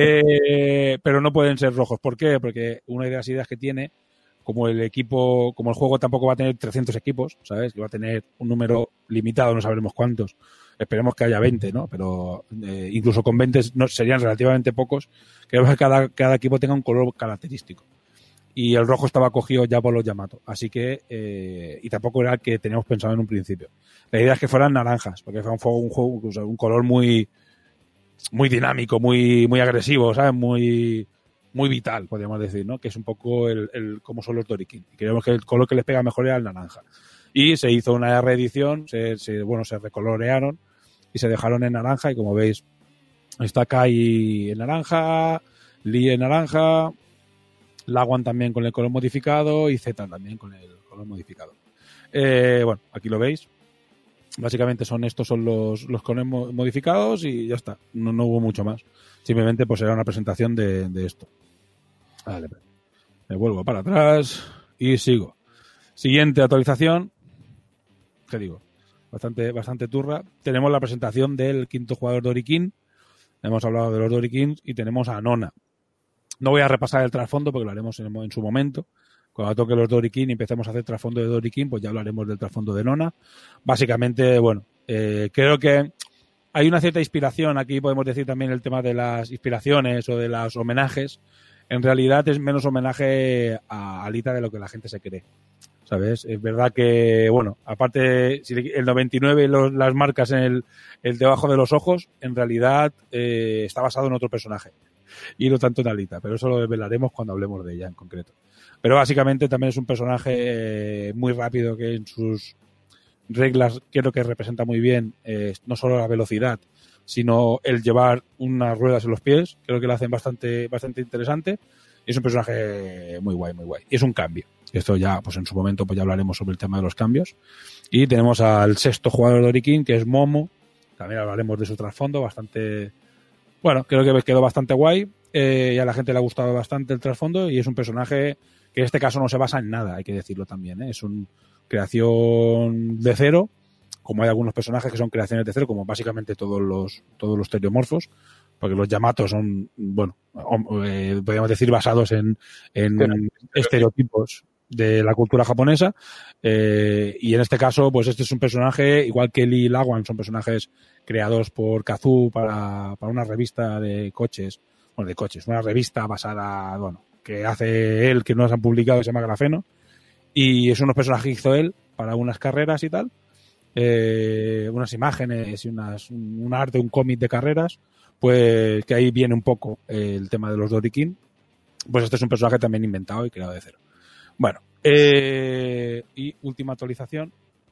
Pero no pueden ser rojos. ¿Por qué? Porque una de las ideas que tiene, como el juego tampoco va a tener 300 equipos, ¿sabes? Que va a tener un número limitado, no sabremos cuántos. Esperemos que haya 20, ¿no? Pero incluso con 20 serían relativamente pocos. Queremos que cada equipo tenga un color característico. Y el rojo estaba cogido ya por los Yamato. Así que, y tampoco era el que teníamos pensado en un principio. La idea es que fueran naranjas, porque fue un juego, o sea, un color muy, muy dinámico, muy, muy agresivo, ¿sabes? Muy, muy vital, podríamos decir, ¿no? Que es un poco como son los Dorikin. Y creemos que el color que les pega mejor era el naranja. Y se hizo una reedición, se recolorearon y se dejaron en naranja. Y como veis, está Kai en naranja, Lee en naranja, Laguan también con el color modificado y Z también con el color modificado. Bueno, aquí lo veis. Básicamente estos son los colores modificados y ya está. No hubo mucho más. Simplemente pues era una presentación de esto. Vale, me vuelvo para atrás y sigo. Siguiente actualización. ¿Qué digo? Bastante turra. Tenemos la presentación del quinto jugador Dorikin. Hemos hablado de los Dorikins y tenemos a Nona. No voy a repasar el trasfondo porque lo haremos en su momento. Cuando toque los Dorikin y empecemos a hacer trasfondo de Dorikin, pues ya hablaremos del trasfondo de Nona. Básicamente, bueno, creo que hay una cierta inspiración. Aquí podemos decir también el tema de las inspiraciones o de los homenajes. En realidad es menos homenaje a Alita de lo que la gente se cree, ¿sabes? Es verdad que, bueno, aparte, si el 99 las marcas en el debajo de los ojos, en realidad está basado en otro personaje. Y no tanto en Alita, pero eso lo desvelaremos cuando hablemos de ella en concreto. Pero básicamente también es un personaje muy rápido, que en sus reglas creo que representa muy bien no solo la velocidad, sino el llevar unas ruedas en los pies. Creo que lo hacen bastante interesante. Es un personaje muy guay, muy guay. Y es un cambio. Esto ya, pues en su momento, pues ya hablaremos sobre el tema de los cambios. Y tenemos al sexto jugador de Orikin, que es Momo. También hablaremos de su trasfondo, bastante... Bueno, creo que quedó bastante guay. Y a la gente le ha gustado bastante el trasfondo. Y es un personaje que en este caso no se basa en nada, hay que decirlo también, ¿eh? Es una creación de cero, como hay algunos personajes que son creaciones de cero, como básicamente todos los teriomorfos, porque los Yamatos son, bueno, podríamos decir basados en estereotipos de la cultura japonesa, y en este caso, pues este es un personaje, igual que Lee y Lawan, son personajes creados por Kazu para una revista de coches, una revista basada, bueno, que hace él, que no se han publicado, se llama Grafeno, y es unos personajes que hizo él para unas carreras y tal, unas imágenes y un arte, un cómic de carreras, pues que ahí viene un poco el tema de los Dorikin. Pues este es un personaje también inventado y creado de cero. Bueno, y última actualización,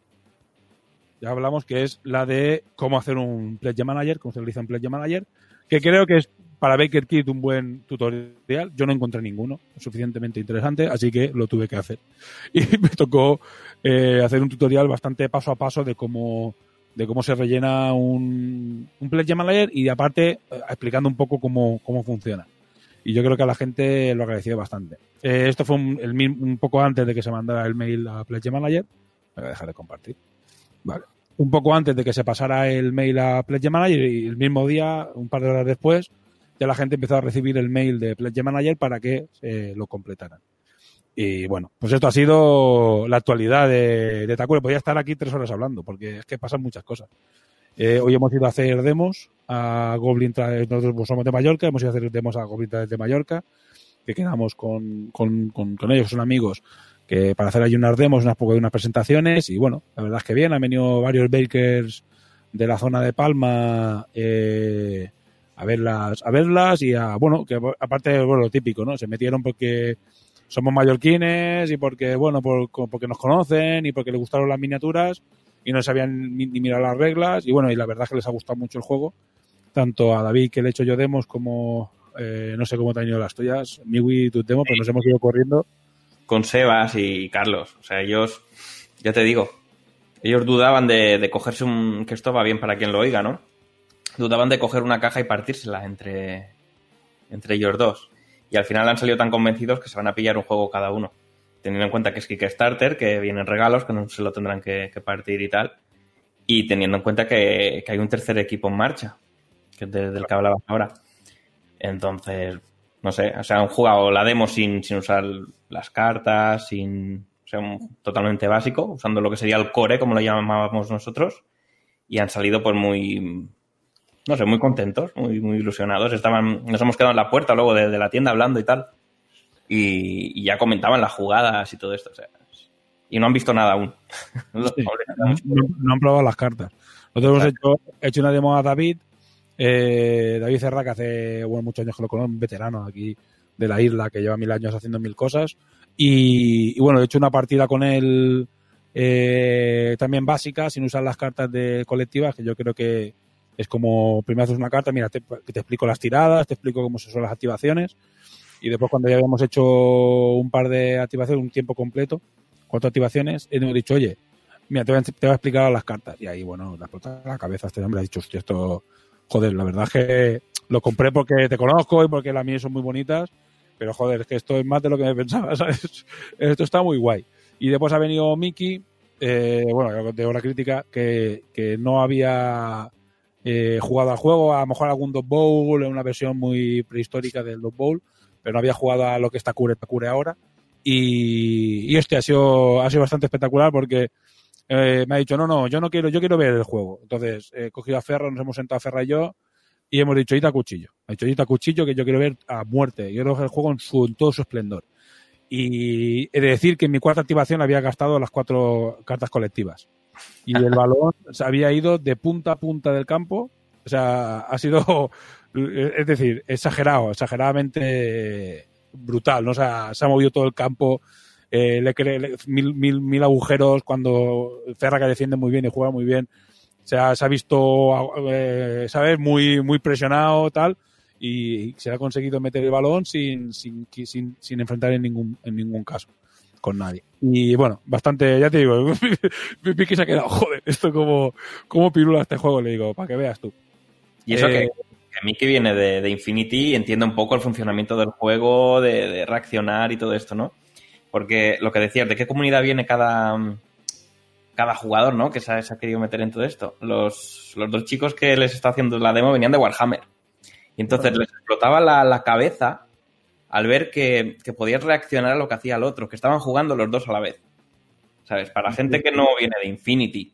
ya hablamos, que es la de cómo hacer un Pledge Manager, cómo se realiza un Pledge Manager, que creo que es para Baker Kid un buen tutorial. Yo no encontré ninguno suficientemente interesante, así que lo tuve que hacer. Y me tocó hacer un tutorial bastante paso a paso de cómo se rellena un Pledge Manager y aparte explicando un poco cómo funciona. Y yo creo que a la gente lo agradeció bastante. Esto fue un poco antes de que se mandara el mail a Pledge Manager. Me voy a dejar de compartir. Vale. Un poco antes de que se pasara el mail a Pledge Manager y el mismo día, un par de horas después, ya la gente empezó a recibir el mail de Pledge Manager para que lo completaran. Y bueno, pues esto ha sido la actualidad de Takure. Podría estar aquí 3 horas hablando, porque es que pasan muchas cosas. Hoy hemos ido a hacer demos a Goblin Trails, nosotros somos de Mallorca, hemos ido a hacer demos a Goblin Trails de Mallorca, que quedamos con ellos, son amigos, que para hacer ahí unas demos, unas presentaciones, y bueno, la verdad es que bien, han venido varios bakers de la zona de Palma a verlas y bueno, que aparte, bueno, lo típico, ¿no? Se metieron porque somos mallorquines y porque, bueno, porque nos conocen y porque les gustaron las miniaturas y no sabían ni mirar las reglas, y bueno, y la verdad es que les ha gustado mucho el juego, tanto a David, que le he hecho yo demos, como no sé cómo te han ido las tuyas, Miwi, tus demos, pues nos hemos ido corriendo. Con Sebas y Carlos, o sea, ellos, ya te digo, ellos dudaban de cogerse que esto va bien para quien lo oiga, ¿no? Dudaban de coger una caja y partírsela entre ellos dos. Y al final han salido tan convencidos que se van a pillar un juego cada uno. Teniendo en cuenta que es Kickstarter, que vienen regalos, que no se lo tendrán que partir y tal. Y teniendo en cuenta que hay un tercer equipo en marcha, que es del que hablabas ahora. Entonces, no sé, o sea, han jugado la demo sin usar las cartas, o sea, totalmente básico, usando lo que sería el core, como lo llamábamos nosotros. Y han salido pues muy... No sé, muy contentos, muy ilusionados. Nos hemos quedado en la puerta luego de la tienda hablando y tal. Y ya comentaban las jugadas y todo esto. O sea, y no han visto nada aún. Sí, no han probado las cartas. Nosotros hemos hecho una demo a David. David Serra, que hace muchos años que lo conozco, un veterano aquí de la isla, que lleva 1000 años haciendo 1000 cosas. Y bueno, he hecho una partida con él también básica, sin usar las cartas de colectivas, que yo creo que es como primero haces una carta, mira, te explico las tiradas, te explico cómo son las activaciones, y después cuando ya habíamos hecho un par de activaciones, un tiempo completo, 4 activaciones, hemos dicho, oye, mira, te voy a explicar las cartas. Y ahí, bueno, le ha explotado la cabeza a este hombre, ha dicho, hostia, esto, joder, la verdad es que lo compré porque te conozco y porque las mías son muy bonitas, pero joder, es que esto es más de lo que me pensaba, ¿sabes? Esto está muy guay. Y después ha venido Miki, bueno, de Hora Crítica, que no había jugado al juego, a lo mejor algún Dog Bowl, en una versión muy prehistórica del Dog Bowl, pero no había jugado a lo que está Takure ahora. Y ha sido bastante espectacular porque me ha dicho, no, yo quiero ver el juego. Entonces he cogido a Ferra, nos hemos sentado a Ferra y yo, y hemos dicho, ita cuchillo. Ha dicho, ita cuchillo, que yo quiero ver a muerte. Yo quiero ver el juego en todo su esplendor. Y he de decir que en mi cuarta activación había gastado las 4 cartas colectivas. Y el balón se había ido de punta a punta del campo. O sea, ha sido, es decir, exageradamente brutal, ¿no? O sea, se ha movido todo el campo. mil agujeros cuando Ferra, que defiende muy bien y juega muy bien, se ha visto, ¿sabes? Muy presionado, tal, y se ha conseguido meter el balón sin enfrentar en ningún caso con nadie. Y bueno, bastante, ya te digo, Piki se ha quedado, joder, esto como pirula este juego, le digo, para que veas tú. Y eso que a mí que viene de Infinity entiendo un poco el funcionamiento del juego, de reaccionar y todo esto, ¿no? Porque lo que decías, ¿de qué comunidad viene cada jugador, ¿no? Que se ha querido meter en todo esto. Los dos chicos que les está haciendo la demo venían de Warhammer. Y entonces les explotaba la cabeza al ver que podías reaccionar a lo que hacía el otro, que estaban jugando los dos a la vez. ¿Sabes? Para gente que no viene de Infinity.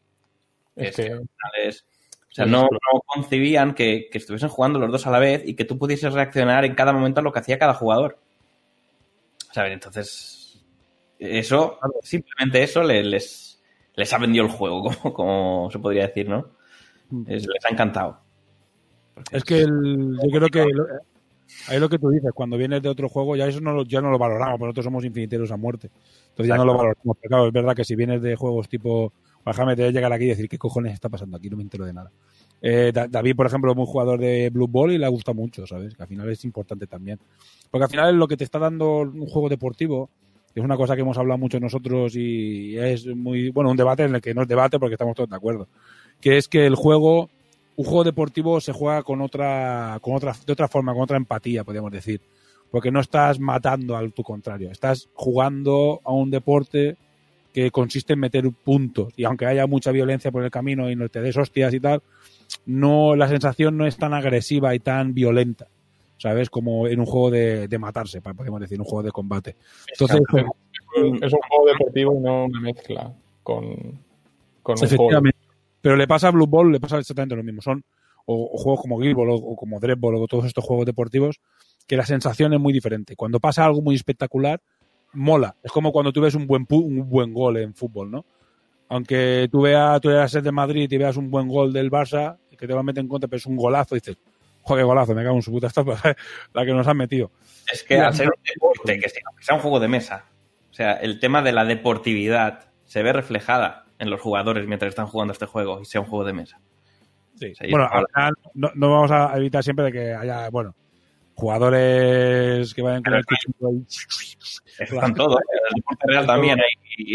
O sea, no concebían que estuviesen jugando los dos a la vez y que tú pudieses reaccionar en cada momento a lo que hacía cada jugador. ¿Sabes? Entonces, eso, simplemente eso les ha vendido el juego, como se podría decir, ¿no? Les ha encantado. Es que yo creo que ahí lo que tú dices, cuando vienes de otro juego, ya eso ya no lo valoramos, porque nosotros somos infiniteros a muerte. Entonces ya no lo valoramos. Pero claro, es verdad que si vienes de juegos tipo Warhammer, te debe llegar aquí y decir, ¿qué cojones está pasando aquí? No me entero de nada. David, por ejemplo, es muy jugador de Blood Bowl y le gusta mucho, ¿sabes? Que al final es importante también. Porque al final es lo que te está dando un juego deportivo, que es una cosa que hemos hablado mucho nosotros y es muy, bueno, un debate en el que no es debate porque estamos todos de acuerdo, que es que un juego deportivo se juega de otra forma, con otra empatía, podríamos decir. Porque no estás matando a tu contrario, estás jugando a un deporte que consiste en meter puntos. Y aunque haya mucha violencia por el camino y no te des hostias y tal, la sensación no es tan agresiva y tan violenta, ¿sabes? Como en un juego de matarse, podemos decir, un juego de combate. Entonces, es un juego deportivo y no una mezcla con un juego. Pero le pasa a Blue Ball, le pasa exactamente lo mismo. Son o juegos como Guild Ball o como Dread Ball o todos estos juegos deportivos que la sensación es muy diferente. Cuando pasa algo muy espectacular, mola. Es como cuando tú ves un buen gol en fútbol, ¿no? Aunque tú eras el de Madrid y veas un buen gol del Barça, que te va a meter en contra, pero es un golazo, y dices, joder, golazo, me cago en su puta estafa, la que nos han metido. Es que al ser un deporte, que sea un juego de mesa, o sea, el tema de la deportividad se ve reflejada en los jugadores mientras están jugando este juego y sea un juego de mesa. Sí. O sea, bueno, al final no vamos a evitar siempre de que haya, bueno, jugadores que vayan con el cuchillo ahí. Están todos, el deporte real también hay.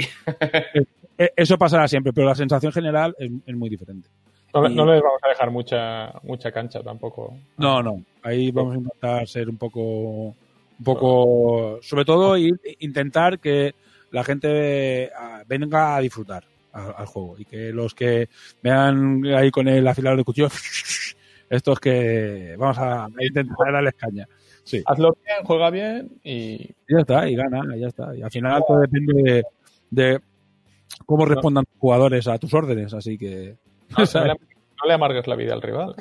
Eso pasará siempre, pero la sensación general es muy diferente. No les vamos a dejar mucha cancha tampoco. No. Ahí vamos a intentar ser un poco, sobre todo intentar que la gente venga a disfrutar al juego y que los que vean ahí con el afilador de cuchillo, estos que vamos a intentar darles caña. Sí. Hazlo bien, juega bien y ya está, y gana, ya está. Y al final todo depende de cómo respondan los jugadores a tus órdenes, así que no le amargues la vida al rival.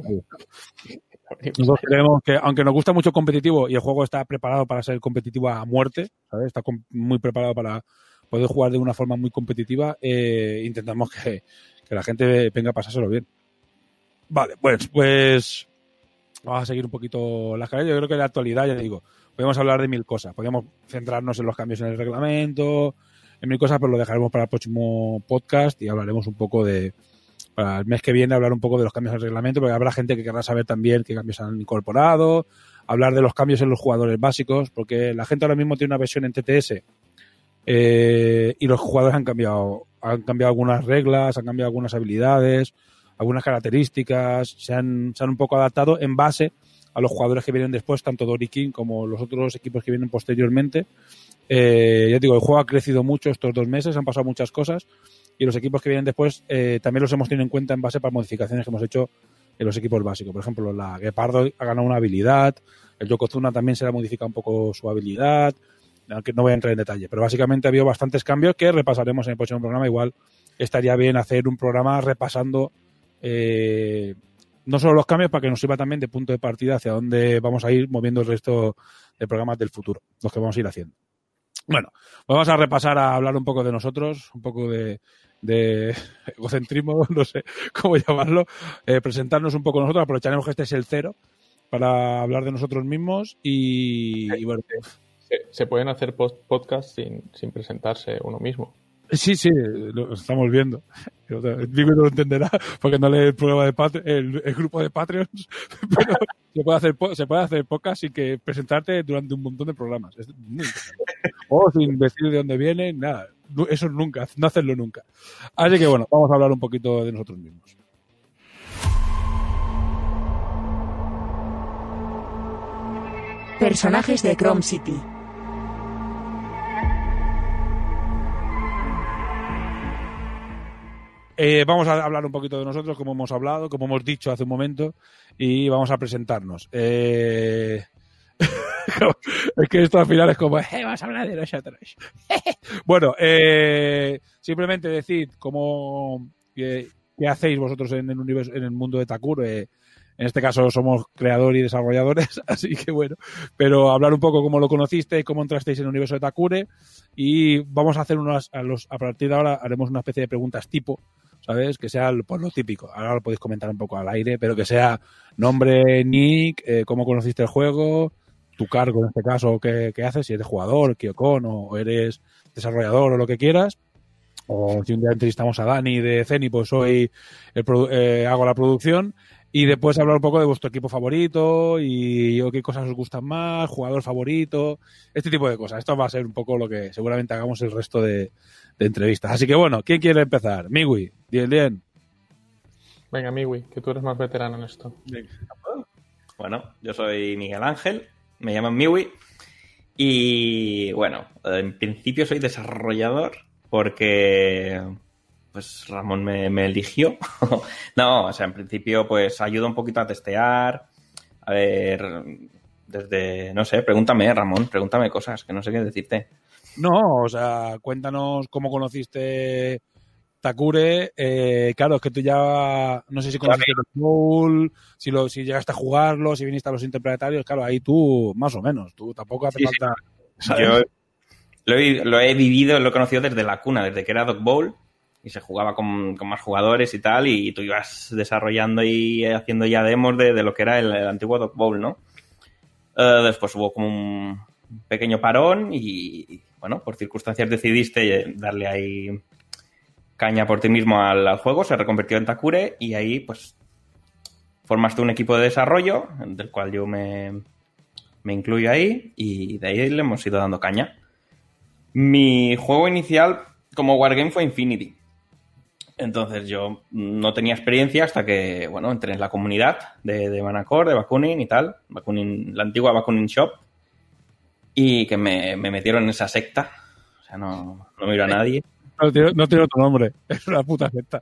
Nosotros creemos que, aunque nos gusta mucho competitivo y el juego está preparado para ser competitivo a muerte, ¿sabes? Está muy preparado para poder jugar de una forma muy competitiva, intentamos que la gente venga a pasárselo bien. Vale, pues vamos a seguir un poquito las carreras. Yo creo que en la actualidad, ya digo, podemos hablar de mil cosas. Podemos centrarnos en los cambios en el reglamento, en mil cosas, pero lo dejaremos para el próximo podcast y hablaremos un poco para el mes que viene, hablar un poco de los cambios en el reglamento, porque habrá gente que querrá saber también qué cambios han incorporado, hablar de los cambios en los jugadores básicos, porque la gente ahora mismo tiene una versión en TTS y los jugadores han cambiado algunas reglas, han cambiado algunas habilidades, algunas características, se han un poco adaptado en base a los jugadores que vienen después, tanto Dory King como los otros equipos que vienen posteriormente. Ya digo, el juego ha crecido mucho estos 2 meses, han pasado muchas cosas y los equipos que vienen después también los hemos tenido en cuenta en base para modificaciones que hemos hecho en los equipos básicos. Por ejemplo, la Guepardo ha ganado una habilidad, el Yokozuna también se le ha modificado un poco su habilidad, aunque no voy a entrar en detalle, pero básicamente ha habido bastantes cambios que repasaremos en el próximo programa. Igual estaría bien hacer un programa repasando no solo los cambios, para que nos sirva también de punto de partida hacia dónde vamos a ir moviendo el resto de programas del futuro, los que vamos a ir haciendo. Bueno, vamos a repasar a hablar un poco de nosotros, un poco de egocentrismo, no sé cómo llamarlo, presentarnos un poco nosotros, aprovecharemos que este es el 0 para hablar de nosotros mismos y bueno. se pueden hacer podcasts sin presentarse uno mismo. Sí, lo estamos viendo. Digo, no lo entenderá porque no lee el programa de el grupo de Patreons, pero se puede hacer podcast sin que presentarte durante un montón de programas. Es muy interesante. O sin decir de dónde viene, nada. Eso nunca, no hacerlo nunca. Así que bueno, vamos a hablar un poquito de nosotros mismos. Personajes de Chrome City. Vamos a hablar un poquito de nosotros, como hemos hablado, como hemos dicho hace un momento, y vamos a presentarnos. Es que esto al final es como, vamos a hablar de nosotros. Bueno, simplemente decid qué hacéis vosotros en el universo, en el mundo de Takure. En este caso somos creadores y desarrolladores, así que bueno, pero hablar un poco cómo lo conocisteis, cómo entrasteis en el universo de Takure, y vamos a hacer a partir de ahora haremos una especie de preguntas tipo, ¿sabes? Que sea pues, lo típico. Ahora lo podéis comentar un poco al aire, pero que sea nombre, nick, cómo conociste el juego, tu cargo en este caso, qué haces, si eres jugador, Kyokon, o eres desarrollador o lo que quieras. O si un día entrevistamos a Dani de Zeni, pues soy hago la producción. Y después hablar un poco de vuestro equipo favorito y qué cosas os gustan más, jugador favorito, este tipo de cosas. Esto va a ser un poco lo que seguramente hagamos el resto de entrevistas. Así que bueno, ¿quién quiere empezar? Miwi, bien. Venga, Miwi, que tú eres más veterano en esto. Bueno, yo soy Miguel Ángel, me llaman Miwi y bueno, en principio soy desarrollador porque pues Ramón me eligió. No, o sea, en principio pues ayudo un poquito a testear, a ver, desde, no sé, pregúntame, Ramón, pregúntame cosas que no sé qué decirte. No, o sea, cuéntanos cómo conociste Takure. Claro, es que tú ya, no sé si conociste el Bowl, si llegaste a jugarlo, si viniste a los interplanetarios, claro, ahí tú, más o menos, tú tampoco hace falta... Sí. Yo lo he vivido, lo he conocido desde la cuna, desde que era Dog Bowl, y se jugaba con más jugadores y tal, y tú ibas desarrollando y haciendo ya demos de lo que era el antiguo Dog Bowl, ¿no? Después hubo como un pequeño parón y, bueno, por circunstancias decidiste darle ahí caña por ti mismo al juego, se reconvirtió en Takure y ahí, pues, formaste un equipo de desarrollo, del cual yo me incluyo ahí, y de ahí le hemos ido dando caña. Mi juego inicial como Wargame fue Infinity. Entonces yo no tenía experiencia hasta que, bueno, entré en la comunidad de Manacor, de Bakunin y tal, Bakunin, la antigua Bakunin Shop, y que me metieron en esa secta. O sea, no miro a nadie. No tiene otro nombre, es una puta secta.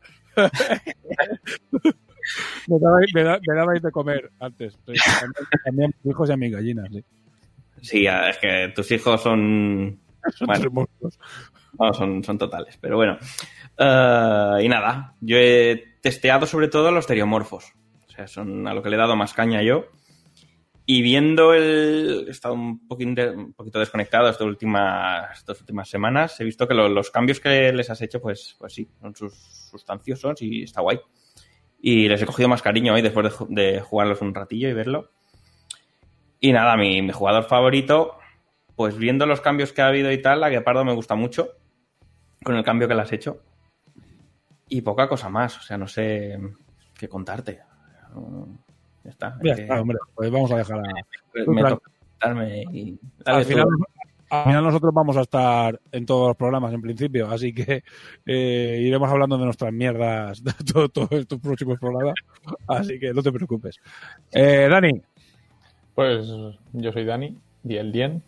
me dabais de comer antes. También mis hijos y a mis gallinas, sí. Sí, es que tus hijos son... Bueno, no, son totales, pero bueno. Y nada, yo he testeado sobre todo los teriomorfos. O sea, son a lo que le he dado más caña yo. Y viendo he estado un poquito desconectado estas últimas semanas, he visto que los cambios que les has hecho, pues sí, son sustanciosos y está guay. Y les he cogido más cariño hoy después de jugarlos un ratillo y verlo. Y nada, mi jugador favorito, pues viendo los cambios que ha habido y tal, la Guepardo me gusta mucho con el cambio que le has hecho. Y poca cosa más, o sea, no sé qué contarte. Ya está. Ya está, hombre, pues vamos a dejar me toca darme y... Al final nosotros vamos a estar en todos los programas en principio, así que iremos hablando de nuestras mierdas todos estos próximos programas, así que no te preocupes. Dani. Pues yo soy Dani, Dien.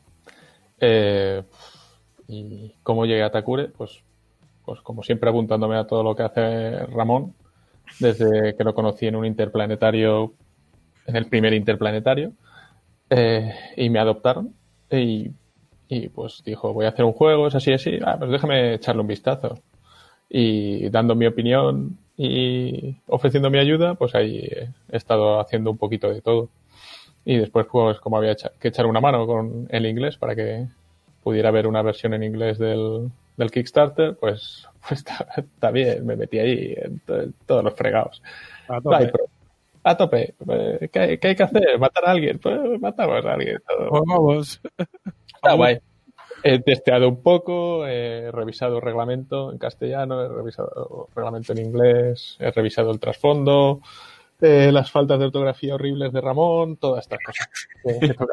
Y cómo llegué a Takure, pues como siempre apuntándome a todo lo que hace Ramón, desde que lo conocí en un interplanetario, en el primer interplanetario, y me adoptaron y pues dijo, voy a hacer un juego, es así, pues déjame echarle un vistazo. Y dando mi opinión y ofreciendo mi ayuda, pues ahí he estado haciendo un poquito de todo. Y después, pues como había que echar una mano con el inglés para que pudiera haber una versión en inglés del Kickstarter, pues está bien, me metí ahí en todos los fregados. A tope. ¿Qué hay que hacer? ¿Matar a alguien? Pues matamos a alguien. Todo. Pues vamos. Está guay. He testeado un poco, he revisado el reglamento en castellano, he revisado el reglamento en inglés, he revisado el trasfondo, las faltas de ortografía horribles de Ramón, todas estas cosas. que toca.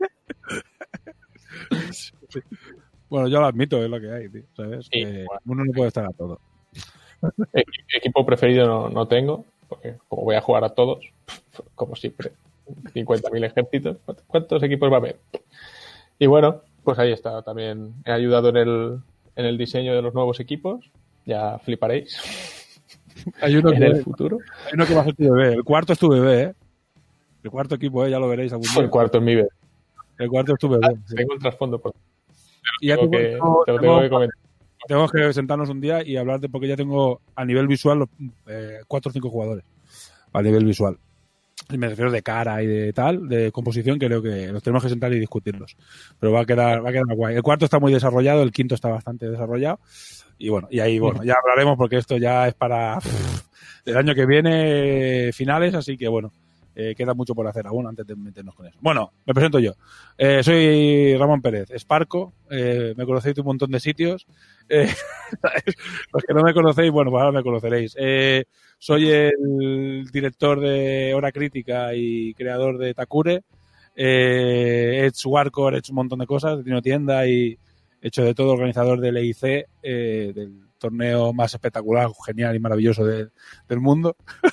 Bueno, yo lo admito, es lo que hay, tío, ¿sabes? Sí, Que bueno. uno no puede estar a todo. Equipo preferido no tengo, porque como voy a jugar a todos, como siempre, 50.000 ejércitos, ¿cuántos equipos va a haber? Y bueno, pues ahí está. También he ayudado en el diseño de los nuevos equipos. Ya fliparéis Hay uno en el futuro. hay uno que va a ser tu bebé. El cuarto es tu bebé, ¿eh? El cuarto equipo, ya lo veréis algún día. El cuarto en mi vez. El cuarto es tu bebé. Sí. Tengo el trasfondo. Y ya Te lo tengo que comentar. tenemos que sentarnos un día y hablar porque ya tengo a nivel visual los 4 o 5 jugadores. A nivel visual. Y me refiero de cara y de tal, de composición, creo que los tenemos que sentar y discutirlos. Pero va a quedar guay. El cuarto está muy desarrollado, el quinto está bastante desarrollado. Y bueno, y ahí bueno, ya hablaremos porque esto ya es para el año que viene finales, así que bueno, queda mucho por hacer aún antes de meternos con eso. Bueno, me presento yo. Soy Ramón Pérez, Sparco, me conocéis de un montón de sitios. Los que no me conocéis, bueno, pues ahora me conoceréis. Soy el director de Hora Crítica y creador de Takure. He hecho Warcore, he hecho un montón de cosas, he tenido tienda y he hecho de todo, organizador del EIC, del torneo más espectacular, genial y maravilloso del mundo.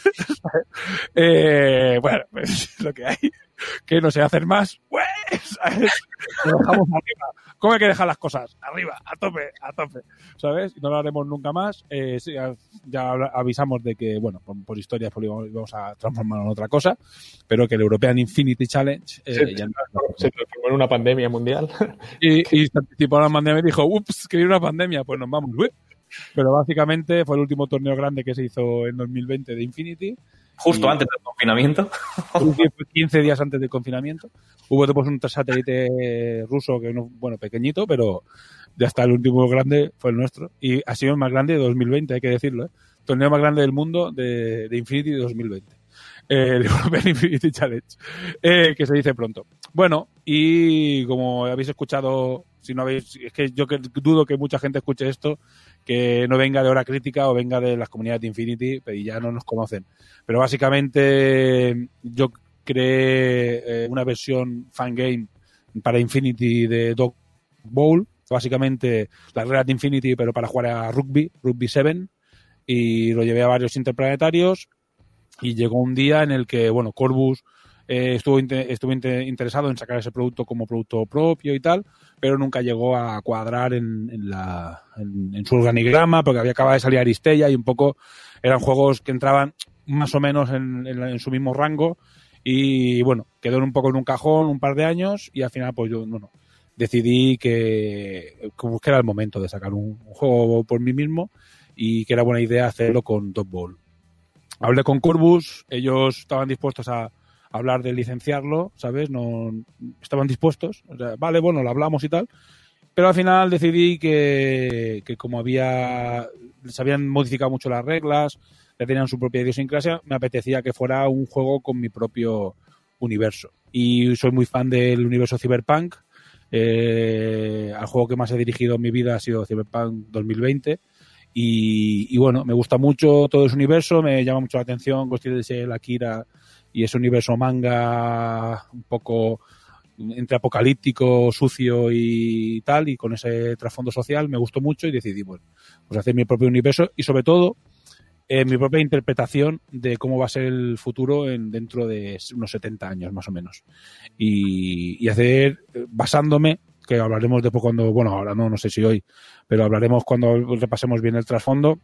Bueno, pues lo que hay, que no sé hacer más, pues, ¿sabes? Lo dejamos arriba. ¿Cómo hay que dejar las cosas? Arriba, a tope, ¿sabes? Y no lo haremos nunca más. Sí, ya avisamos de que, bueno, por historias pues vamos a transformarlo en otra cosa, pero que el European Infinity Challenge ya no se transformó en una pandemia mundial. y se anticipó la pandemia y dijo, ups, que viene una pandemia, pues nos vamos. Pero básicamente fue el último torneo grande que se hizo en 2020 de Infinity. Justo antes del confinamiento. 15 días antes del confinamiento. Hubo después un satélite ruso que no, bueno, pequeñito, pero ya está, el último grande fue el nuestro. Y ha sido el más grande de 2020, hay que decirlo, ¿eh? Torneo más grande del mundo de Infinity de 2020. El European Infinity Challenge, que se dice pronto. Bueno, y como habéis escuchado, si no habéis, es que yo dudo que mucha gente escuche esto, que no venga de Hora Crítica o venga de las comunidades de Infinity y ya no nos conocen. Pero básicamente yo creé una versión fangame para Infinity de Dog Bowl, básicamente las reglas de Infinity pero para jugar a Rugby 7, y lo llevé a varios interplanetarios. Y llegó un día en el que, bueno, Corvus estuvo interesado en sacar ese producto como producto propio y tal, pero nunca llegó a cuadrar en su organigrama, porque había acabado de salir Aristella y un poco eran juegos que entraban más o menos en su mismo rango. Y bueno, quedó un poco en un cajón un par de años y al final pues yo, bueno, decidí que era el momento de sacar un juego por mí mismo y que era buena idea hacerlo con Dog Bowl. Hablé con Corvus, ellos estaban dispuestos a hablar de licenciarlo, ¿sabes? No estaban dispuestos, o sea, vale, bueno, lo hablamos y tal, pero al final decidí que como se habían modificado mucho las reglas, ya tenían su propia idiosincrasia, me apetecía que fuera un juego con mi propio universo. Y soy muy fan del universo Cyberpunk. Al juego que más he dirigido en mi vida ha sido Cyberpunk 2020. Y bueno, me gusta mucho todo ese universo, me llama mucho la atención Ghost in the Shell, Akira y ese universo manga un poco entre apocalíptico, sucio y tal, y con ese trasfondo social me gustó mucho y decidí, bueno, pues hacer mi propio universo y sobre todo mi propia interpretación de cómo va a ser el futuro dentro de unos 70 años más o menos. Y hacer, basándome, que hablaremos después cuando, bueno, ahora no sé si hoy, pero hablaremos cuando repasemos bien el trasfondo,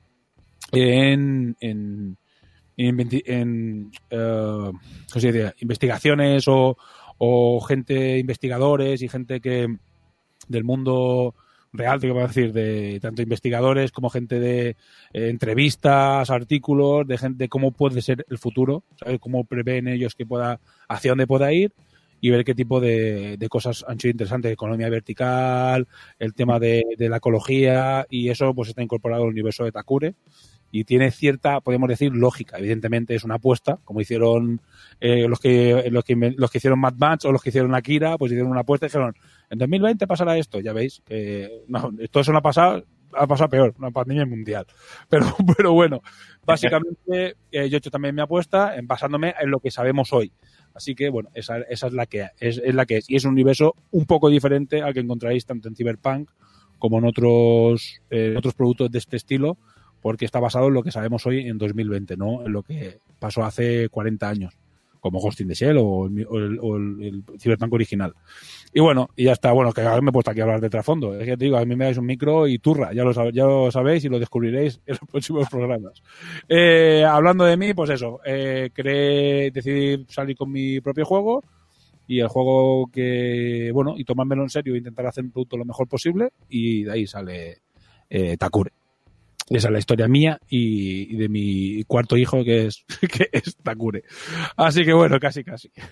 investigaciones o gente, investigadores y gente que del mundo real, te voy a decir, de tanto investigadores como gente de entrevistas, artículos, de gente de cómo puede ser el futuro, ¿sabes? Cómo prevén ellos que hacia dónde pueda ir y ver qué tipo de cosas han sido interesantes, economía vertical, el tema de la ecología, y eso pues está incorporado al universo de Takure. y tiene cierta, podemos decir, lógica. Evidentemente es una apuesta, como hicieron los que hicieron Mad Max o los que hicieron Akira, pues hicieron una apuesta y dijeron, en 2020 pasará esto, ya veis, no, todo eso no ha pasado peor, una pandemia mundial. Pero bueno, básicamente yo he hecho también mi apuesta basándome en lo que sabemos hoy. Así que, bueno, esa es la que es la que es. Y es un universo un poco diferente al que encontraréis tanto en Cyberpunk como en otros productos de este estilo, porque está basado en lo que sabemos hoy en 2020, no en lo que pasó hace 40 años, como Ghost in the Shell o el Cyberpunk original. Y bueno, y ya está. Bueno, que ahora me he puesto aquí a hablar de trasfondo. Es que te digo, a mí me dais un micro y turra. Ya lo sabéis y lo descubriréis en los próximos programas. Hablando de mí, pues eso. Decidí salir con mi propio juego. Y el juego y tomármelo en serio e intentar hacer un producto lo mejor posible. Y de ahí sale Takure. Esa es la historia mía y de mi cuarto hijo, que es Takure. Así que bueno, casi.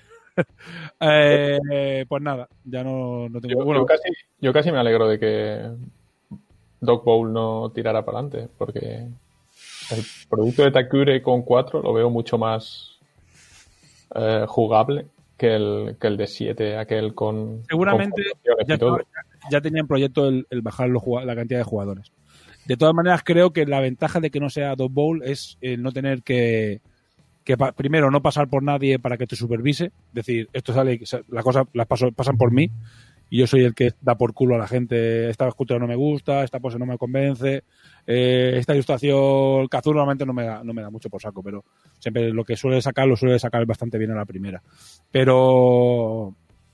Pues nada, ya no tengo... Yo casi me alegro de que Dog Bowl no tirara para adelante, porque el producto de Takure con 4 lo veo mucho más jugable que el de 7, aquel con... Seguramente ya tenía en proyecto el bajar la cantidad de jugadores. De todas maneras, creo que la ventaja de que no sea Dog Bowl es no tener que primero no pasar por nadie para que te supervise. Es decir, esto sale, pasan por mí y yo soy el que da por culo a la gente. Esta escultura no me gusta, esta pose no me convence, esta ilustración Kazuo normalmente no me da mucho por saco, pero siempre lo suele sacar bastante bien a la primera. Pero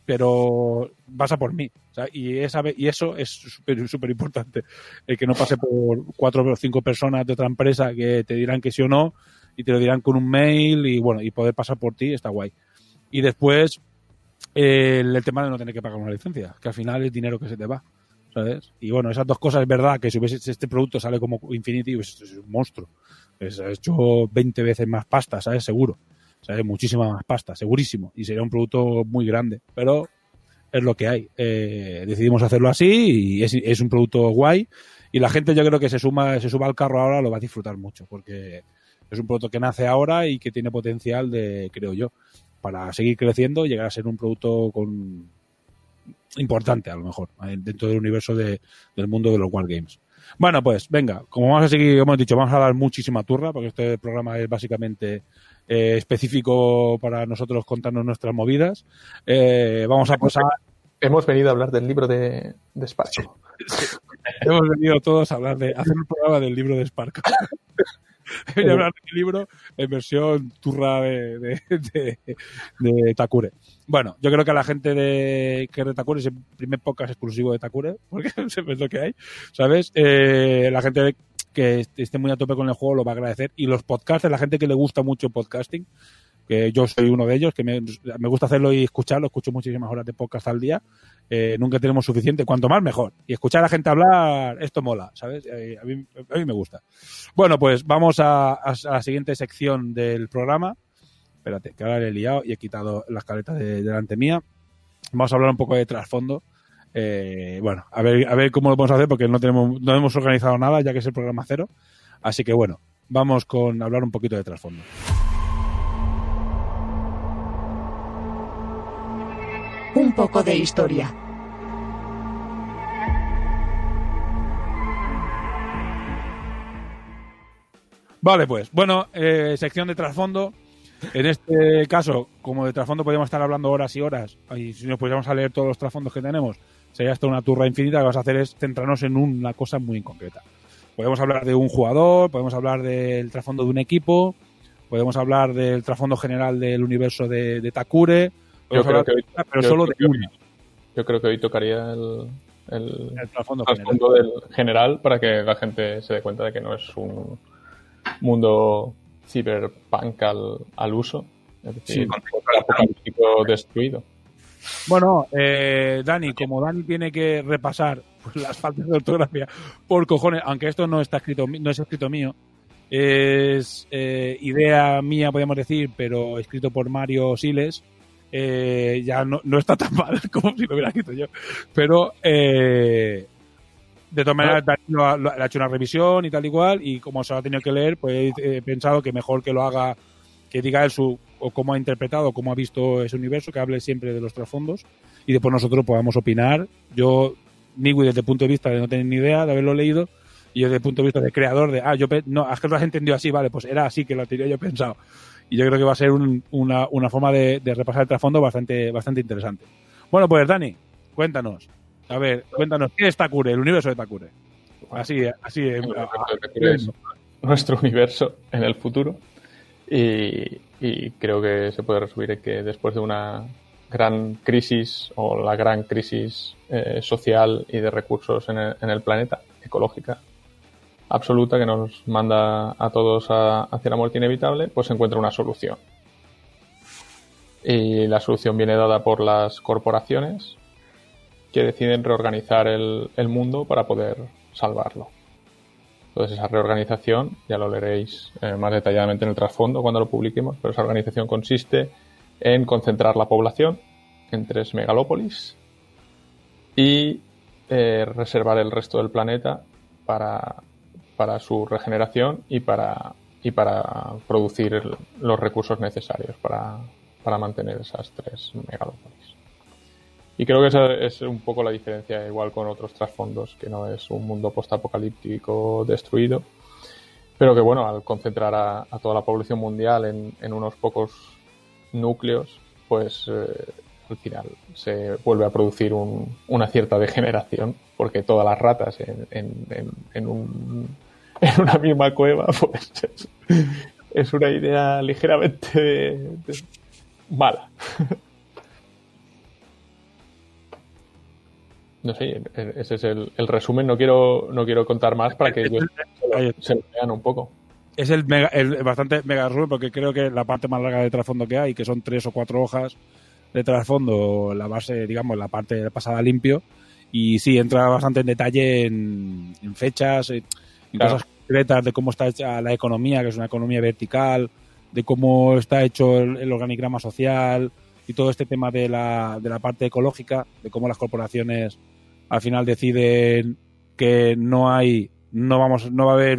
pasa por mí, o sea, y eso es súper importante, que no pase por 4 o 5 personas de otra empresa que te dirán que sí o no y te lo dirán con un mail y poder pasar por ti está guay. Y después el tema de no tener que pagar una licencia, que al final es dinero que se te va, ¿sabes? Y bueno, esas dos cosas es verdad, que si este producto sale como Infinity, pues es un monstruo, ha hecho 20 veces más pasta, ¿sabes? Seguro. O sea, muchísima más pasta, segurísimo. Y sería un producto muy grande. Pero es lo que hay. Decidimos hacerlo así y es un producto guay. Y la gente, yo creo que se suba al carro ahora, lo va a disfrutar mucho. Porque es un producto que nace ahora y que tiene potencial creo yo, para seguir creciendo y llegar a ser un producto importante, a lo mejor, dentro del universo del mundo de los wargames. Bueno, pues venga, como vamos a seguir, hemos dicho, vamos a dar muchísima turra, porque este programa es básicamente específico para nosotros contarnos nuestras movidas. Vamos a pasar... Hemos venido a hablar del libro de Sparko. Sí. Hemos venido todos a hacer un programa del libro de Sparko. Voy a hablar del libro en versión turra de Takure. Bueno, yo creo que a la gente que es de Takure es el primer podcast exclusivo de Takure, porque es lo que hay, ¿sabes? La gente que esté muy a tope con el juego lo va a agradecer. Y los podcasters, la gente que le gusta mucho el podcasting, que yo soy uno de ellos, que me gusta hacerlo y escucharlo, escucho muchísimas horas de podcast al día, nunca tenemos suficiente, cuanto más mejor. Y escuchar a la gente hablar, esto mola, ¿sabes? A mí me gusta. Bueno, pues vamos a la siguiente sección del programa. Espérate, que ahora le he liado y he quitado las caletas delante mía. Vamos a hablar un poco de trasfondo. Bueno, a ver cómo lo podemos hacer, porque no hemos organizado nada, ya que es el programa 0. Así que bueno, vamos con hablar un poquito de trasfondo. Un poco de historia. Vale, pues. Bueno, sección de trasfondo. En este caso, como de trasfondo podríamos estar hablando horas y horas, y si nos pudiéramos a leer todos los trasfondos que tenemos, sería hasta una turra infinita. Lo que vamos a hacer es centrarnos en una cosa muy concreta. Podemos hablar de un jugador, podemos hablar del trasfondo de un equipo, podemos hablar del trasfondo general del universo de Takure. Yo creo que hoy tocaría el trasfondo del general, para que la gente se dé cuenta de que no es un mundo cyberpunk al uso, es decir, el apocalíptico destruido. Bueno, Dani, como Dani tiene que repasar las faltas de ortografía por cojones, aunque esto no es escrito mío, es idea mía, podríamos decir, pero escrito por Mario Siles. Ya no está tan mal como si lo hubiera escrito yo, pero De todas maneras, Dani le ha hecho una revisión y tal y cual, y como se lo ha tenido que leer, pues he pensado que mejor que lo haga, que diga él o cómo ha interpretado, cómo ha visto ese universo, que hable siempre de los trasfondos, y después nosotros podamos opinar. Yo, Migui, desde el punto de vista de no tener ni idea de haberlo leído, y yo desde el punto de vista de creador de, no, es que lo has entendido así, vale, pues era así que lo tenía yo pensado. Y yo creo que va a ser una forma de repasar el trasfondo bastante interesante. Bueno, pues Dani, cuéntanos. A ver, cuéntanos, ¿qué es Takure, el universo de Takure? Así El universo de Takure es nuestro universo en el futuro. Y creo que se puede resumir en que después de una gran crisis o la gran crisis social y de recursos en el planeta, ecológica absoluta, que nos manda a todos hacia la muerte inevitable, pues se encuentra una solución. Y la solución viene dada por las corporaciones que deciden reorganizar el mundo para poder salvarlo. Entonces esa reorganización, ya lo leeréis más detalladamente en el trasfondo cuando lo publiquemos, pero esa organización consiste en concentrar la población en 3 megalópolis y reservar el resto del planeta para su regeneración y para producir los recursos necesarios para mantener esas 3 megalópolis. Y creo que esa es un poco la diferencia, igual con otros trasfondos, que no es un mundo postapocalíptico destruido, pero que bueno, al concentrar a toda la población mundial en unos pocos núcleos, pues al final se vuelve a producir una cierta degeneración, porque todas las ratas en una misma cueva, pues es una idea ligeramente mala. No sé, ese es el resumen. No quiero contar más para que ellos se lo vean un poco. Es el bastante mega resumen, porque creo que la parte más larga de trasfondo que hay, que son 3 o 4 hojas de trasfondo, la base, digamos, la parte pasada limpio, y sí, entra bastante en detalle en fechas, en cosas concretas de cómo está hecha la economía, que es una economía vertical, de cómo está hecho el organigrama social y todo este tema de la parte ecológica, de cómo las corporaciones al final deciden que no va a haber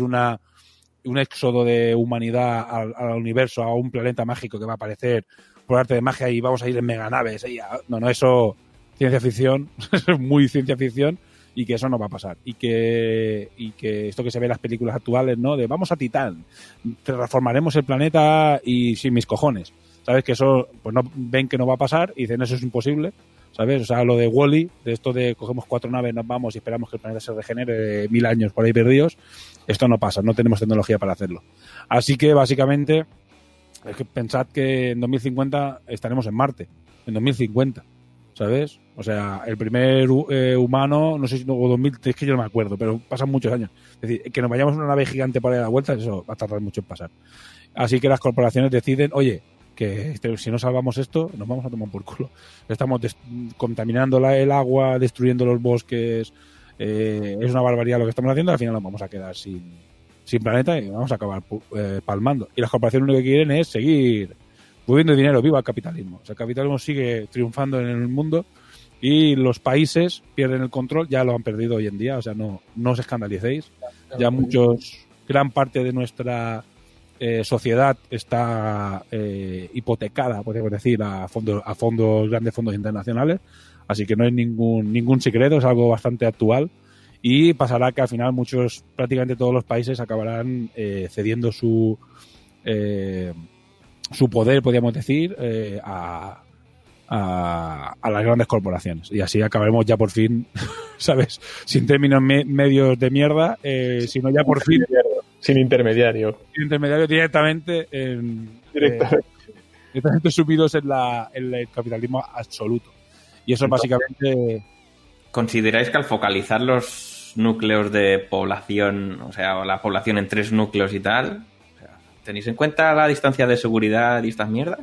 un éxodo de humanidad al universo, a un planeta mágico que va a aparecer por arte de magia y vamos a ir en meganaves. No, eso ciencia ficción, es muy ciencia ficción, y que eso no va a pasar. Y que esto que se ve en las películas actuales, ¿no? De vamos a Titán, transformaremos el planeta y sin mis cojones. ¿Sabes? Que eso, pues no ven que no va a pasar y dicen eso es imposible. ¿Sabes? O sea, lo de Wall-E, de esto de cogemos 4 naves, nos vamos y esperamos que el planeta se regenere de 1000 años por ahí perdidos, esto no pasa, no tenemos tecnología para hacerlo. Así que, básicamente, es que pensad que en 2050 estaremos en Marte, en 2050, ¿sabes? O sea, el primer humano, no sé si o 2003, que yo no me acuerdo, pero pasan muchos años. Es decir, que nos vayamos en una nave gigante para ir a la vuelta, eso va a tardar mucho en pasar. Así que las corporaciones deciden, oye, que si no salvamos esto, nos vamos a tomar por culo. Estamos contaminando el agua, destruyendo los bosques, es una barbaridad lo que estamos haciendo, al final nos vamos a quedar sin planeta y vamos a acabar palmando. Y las corporaciones lo único que quieren es seguir moviendo dinero, viva el capitalismo. O sea, el capitalismo sigue triunfando en el mundo y los países pierden el control, ya lo han perdido hoy en día, o sea, no os escandalicéis. Ya gran parte de nuestra sociedad está hipotecada, podemos decir, a grandes fondos internacionales, así que no hay ningún secreto, es algo bastante actual, y pasará que al final prácticamente todos los países acabarán cediendo su poder, podríamos decir, a las grandes corporaciones, y así acabaremos ya por fin, ¿sabes? Sin términos medios de mierda, sino ya por fin sin intermediario. Sin intermediario, directamente subidos en el capitalismo absoluto. Y eso entonces, básicamente... ¿Consideráis que al focalizar los núcleos de población, o sea, la población en 3 núcleos y tal, o sea, ¿tenéis en cuenta la distancia de seguridad y estas mierdas?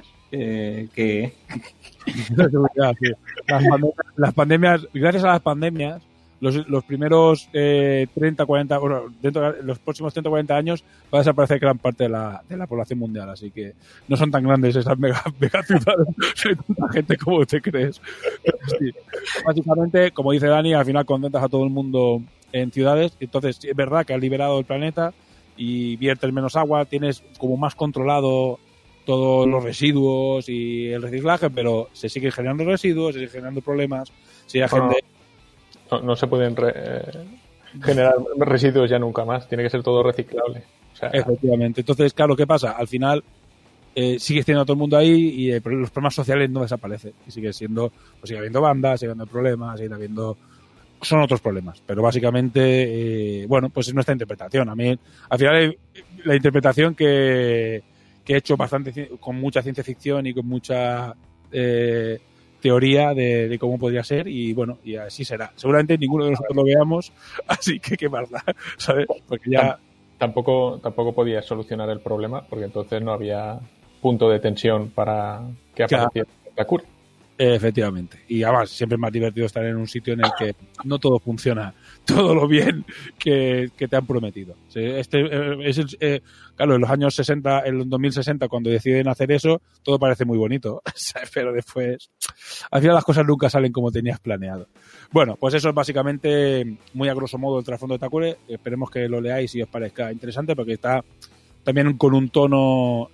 Las pandemias, gracias a las pandemias, los primeros 30, 40, bueno, dentro de los próximos 30 o 40 años va a desaparecer gran parte de la población mundial, así que no son tan grandes esas mega ciudades, no hay tanta gente como te crees. Sí. Básicamente, como dice Dani, al final contentas a todo el mundo en ciudades. Entonces, es verdad que has liberado el planeta y viertes menos agua, tienes como más controlado todos los residuos y el reciclaje, pero se siguen generando residuos, se siguen generando problemas. Si la gente... no se pueden generar residuos ya nunca más, tiene que ser todo reciclable. O sea... Efectivamente. Entonces, claro, ¿qué pasa? Al final sigues teniendo a todo el mundo ahí y los problemas sociales no desaparecen. Y sigue siendo, pues sigue habiendo bandas, sigue habiendo problemas, sigue habiendo... Son otros problemas, pero básicamente, bueno, pues es nuestra interpretación. A mí, al final, la interpretación que he hecho bastante con mucha ciencia ficción y con mucha teoría de cómo podría ser, y bueno, y así será. Seguramente ninguno de nosotros lo veamos, así que qué más da, ¿sabes? Porque ya... Tampoco podía solucionar el problema, porque entonces no había punto de tensión para que apareciera la cura. Efectivamente. Y además, siempre es más divertido estar en un sitio en el que no todo funciona todo lo bien que te han prometido. Claro, en los años 60, en los 2060, cuando deciden hacer eso, todo parece muy bonito. Pero después, al final las cosas nunca salen como tenías planeado. Bueno, pues eso es básicamente, muy a grosso modo, el trasfondo de Takure. Esperemos que lo leáis y os parezca interesante, porque está también con un tono...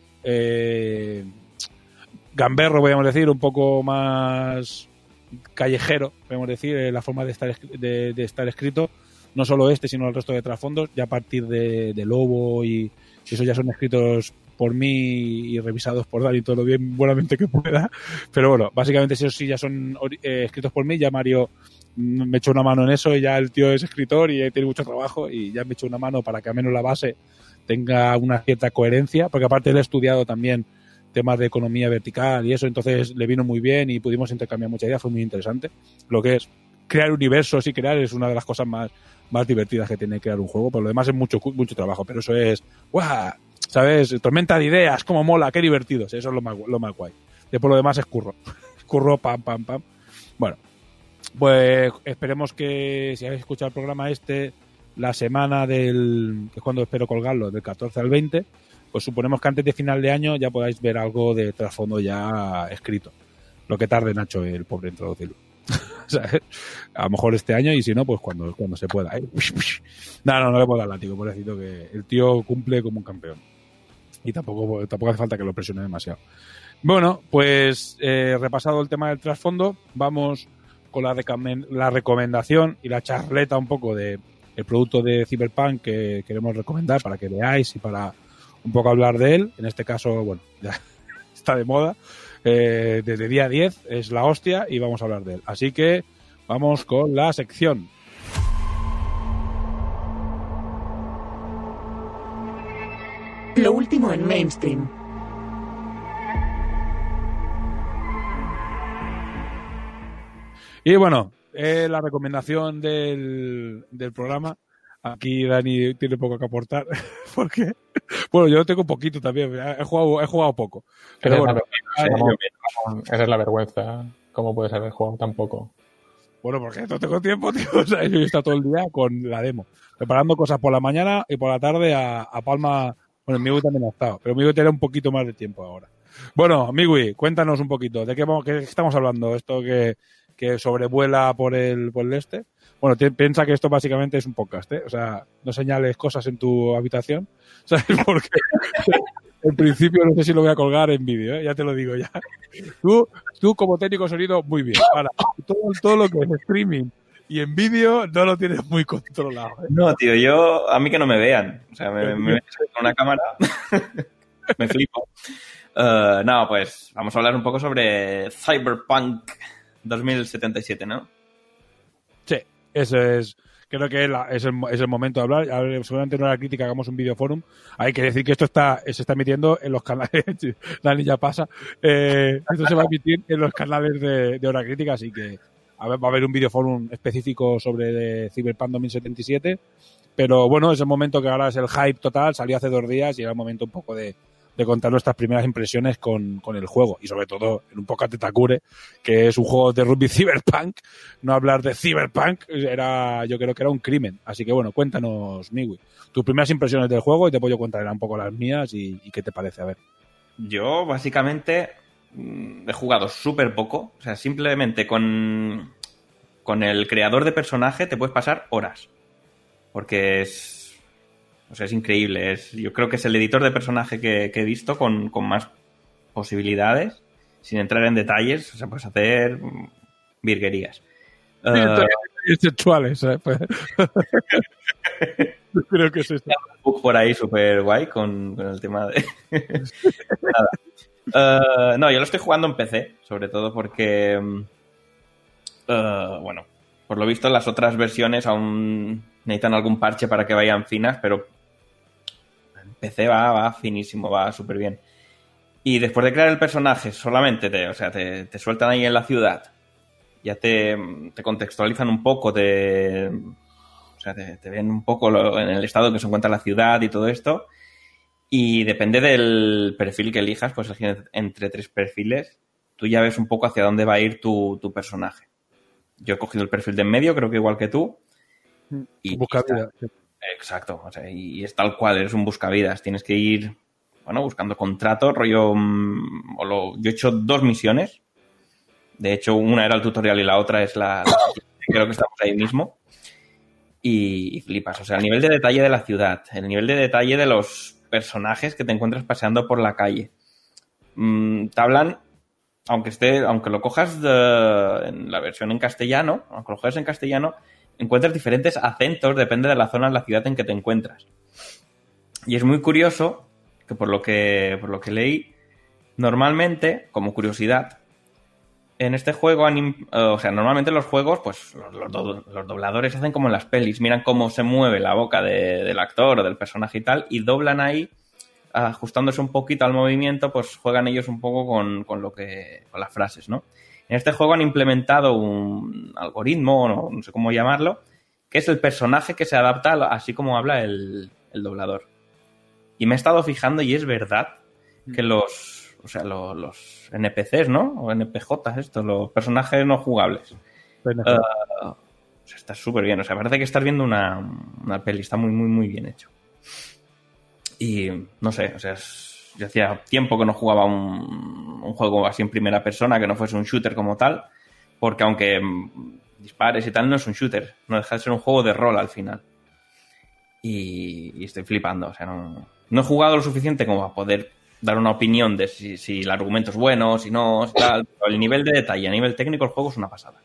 gamberro, podríamos decir, un poco más callejero, podríamos decir, la forma de estar escrito, no solo sino el resto de trasfondos, ya a partir de Lobo y eso ya son escritos por mí y revisados por Dani todo lo bien buenamente que pueda, pero bueno, básicamente esos sí ya son escritos por mí, ya Mario me echó una mano en eso, y ya el tío es escritor y tiene mucho trabajo y ya me echó una mano para que al menos la base tenga una cierta coherencia, porque aparte él ha estudiado también temas de economía vertical y eso, entonces le vino muy bien y pudimos intercambiar muchas ideas, fue muy interesante. Lo que es crear universos y crear es una de las cosas más divertidas que tiene crear un juego, por lo demás es mucho trabajo, pero eso es, ¡guau! ¿Sabes? Tormenta de ideas, cómo mola, qué divertidos, eso es lo más guay. Después lo demás es curro, pam. Bueno, pues esperemos que si habéis escuchado el programa la semana que es cuando espero colgarlo, del 14 al 20, pues suponemos que antes de final de año ya podáis ver algo de trasfondo ya escrito. Lo que tarde Nacho, el pobre, en traducirlo. ¿Sabes? A lo mejor este año, y si no, pues cuando se pueda. No le puedo dar látigo, pobrecito, que el tío cumple como un campeón. Y tampoco hace falta que lo presione demasiado. Bueno, pues repasado el tema del trasfondo, vamos con la recomendación y la charleta un poco de el producto de Cyberpunk que queremos recomendar para que veáis y para un poco hablar de él. En este caso, bueno, ya está de moda. Desde día 10 es la hostia y vamos a hablar de él. Así que vamos con la sección. Lo último en mainstream. Y bueno, la recomendación del programa. Aquí Dani tiene poco que aportar, porque, bueno, yo tengo poquito también, he jugado poco. Pero bueno, esa es la vergüenza. ¿Cómo puedes haber jugado tan poco? Bueno, porque no tengo tiempo, tío. O sea, yo he estado todo el día con la demo, preparando cosas por la mañana y por la tarde a Palma. Bueno, Migui también ha estado, pero Migui tiene un poquito más de tiempo ahora. Bueno, Migui, cuéntanos un poquito, ¿de qué estamos hablando? Esto que sobrevuela por el este. Bueno, piensa que esto básicamente es un podcast, ¿eh? O sea, no señales cosas en tu habitación, ¿sabes? Porque en principio no sé si lo voy a colgar en vídeo, ¿eh? Ya te lo digo ya. Tú como técnico de sonido, muy bien. Ahora, todo lo que es streaming y en vídeo no lo tienes muy controlado, ¿eh? No, tío, a mí que no me vean. O sea, me metes con una cámara, me flipo. No, pues vamos a hablar un poco sobre Cyberpunk 2077, ¿no? Sí. Eso es, creo que es el momento de hablar. A ver, seguramente en una crítica hagamos un videoforum. Hay que decir que esto se está emitiendo en los canales, Dani ya pasa, esto se va a emitir en los canales de Hora Crítica, así que va a haber un videoforum específico sobre Cyberpunk 2077, pero bueno, es el momento que ahora es el hype total, salió hace 2 días y era el momento un poco de contar nuestras primeras impresiones con el juego y sobre todo en un podcast de Takure, que es un juego de rugby Cyberpunk. No hablar de Cyberpunk yo creo que era un crimen, así que bueno, cuéntanos, Migui, tus primeras impresiones del juego y te puedo contar un poco las mías y qué te parece, a ver. Yo básicamente he jugado súper poco, o sea, simplemente con el creador de personaje te puedes pasar horas. porque es increíble. Yo creo que es el editor de personaje que he visto con más posibilidades, sin entrar en detalles. O sea, puedes hacer virguerías. Sexuales, pues. Creo que es esto. Un book por ahí súper guay con el tema de... Nada. No, yo lo estoy jugando en PC, sobre todo porque, bueno, por lo visto las otras versiones aún necesitan algún parche para que vayan finas, pero en PC va finísimo, va súper bien. Y después de crear el personaje, solamente te sueltan ahí en la ciudad, ya te contextualizan un poco, te ven un poco en el estado en que se encuentra la ciudad y todo esto. Y depende del perfil que elijas, pues entre 3 perfiles, tú ya ves un poco hacia dónde va a ir tu personaje. Yo he cogido el perfil de en medio, creo que igual que tú. Y buscavidas. Exacto, o sea, y es tal cual, eres un buscavidas. Tienes que ir, bueno, buscando contrato, rollo... yo he hecho 2 misiones. De hecho, una era el tutorial y la otra es la creo que estamos ahí mismo. Y flipas, o sea, el nivel de detalle de la ciudad, el nivel de detalle de los personajes que te encuentras paseando por la calle. Te hablan, aunque lo cojas en la versión en castellano, aunque lo juegues en castellano, encuentras diferentes acentos, depende de la zona de la ciudad en que te encuentras. Y es muy curioso que por lo que leí, normalmente, como curiosidad, en este juego, normalmente los juegos, pues los dobladores hacen como en las pelis, miran cómo se mueve la boca del actor o del personaje y tal, y doblan ahí, ajustándose un poquito al movimiento, pues juegan ellos un poco con las frases, ¿no? En este juego han implementado un algoritmo, no sé cómo llamarlo, que es el personaje que se adapta así como habla el doblador. Y me he estado fijando y es verdad que los NPCs, ¿no? O NPJs, los personajes no jugables. Está súper bien. O sea, parece que estás viendo una peli. Está muy, muy, muy bien hecho. Y no sé, o sea, yo hacía tiempo que no jugaba un juego así en primera persona, que no fuese un shooter como tal, porque aunque dispares y tal, no es un shooter. No deja de ser un juego de rol al final. Y estoy flipando. O sea, no he jugado lo suficiente como para poder dar una opinión de si el argumento es bueno, si no, si tal. Pero el nivel de detalle, a nivel técnico, el juego es una pasada.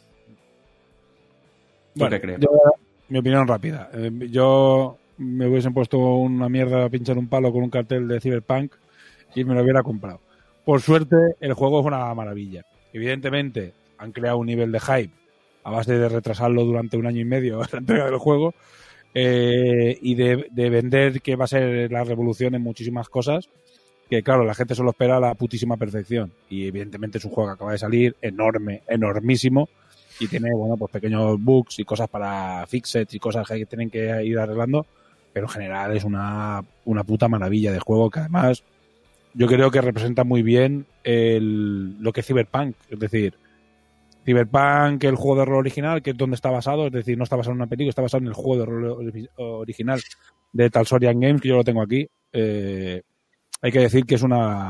Bueno, ¿qué crees? Mi opinión rápida. Yo me hubiesen puesto una mierda a pinchar un palo con un cartel de Cyberpunk y me lo hubiera comprado. Por suerte, el juego es una maravilla. Evidentemente, han creado un nivel de hype a base de retrasarlo durante 1 año y medio la entrega del juego y de vender que va a ser la revolución en muchísimas cosas, que claro, la gente solo espera la putísima perfección. Y evidentemente es un juego que acaba de salir enorme, enormísimo, y tiene, bueno, pues pequeños bugs y cosas para fixes y cosas que tienen que ir arreglando, pero en general es una puta maravilla de juego que además yo creo que representa muy bien lo que es Cyberpunk. Es decir, Cyberpunk, el juego de rol original, que es donde está basado, es decir, no está basado en una película, está basado en el juego de rol original de Talsorian Games, que yo lo tengo aquí. Hay que decir que es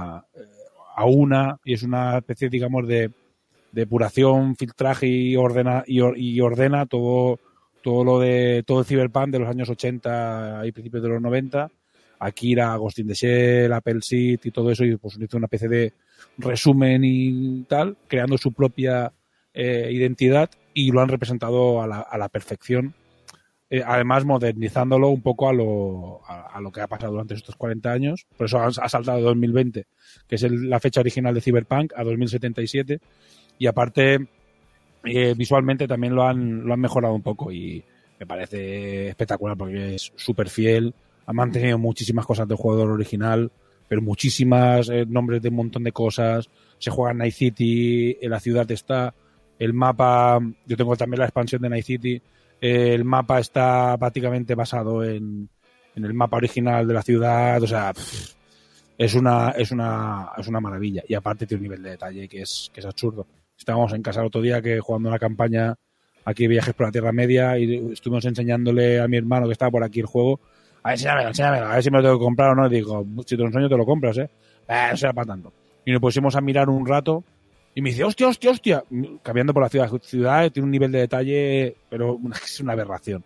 y es una especie, digamos, de depuración, filtraje y ordena todo el Cyberpunk de los años 80 y principios de los 90, Akira, Ghost in the Shell, Apple Seed y todo eso, y pues hizo una especie de resumen y tal, creando su propia identidad, y lo han representado a la perfección, además modernizándolo un poco a lo que ha pasado durante estos 40 años. Por eso ha saltado de 2020, que es la fecha original de Cyberpunk, a 2077, y aparte visualmente también lo han mejorado un poco y me parece espectacular porque es súper fiel. Ha mantenido muchísimas cosas del jugador original, pero muchísimas, nombres de un montón de cosas. Se juega en Night City, en la ciudad está, el mapa, yo tengo también la expansión de Night City, el mapa está prácticamente basado en el mapa original de la ciudad. O sea, es una maravilla, y aparte tiene un nivel de detalle que es absurdo. Estábamos en casa el otro día jugando una campaña aquí, Viajes por la Tierra Media, y estuvimos enseñándole a mi hermano que estaba por aquí el juego. A ver, enséñamelo, a ver si me lo tengo que comprar o no. Y digo, si te lo enseño te lo compras, no será para tanto. Y nos pusimos a mirar un rato y me dice, hostia, cambiando por la ciudad, tiene un nivel de detalle, pero es una aberración. O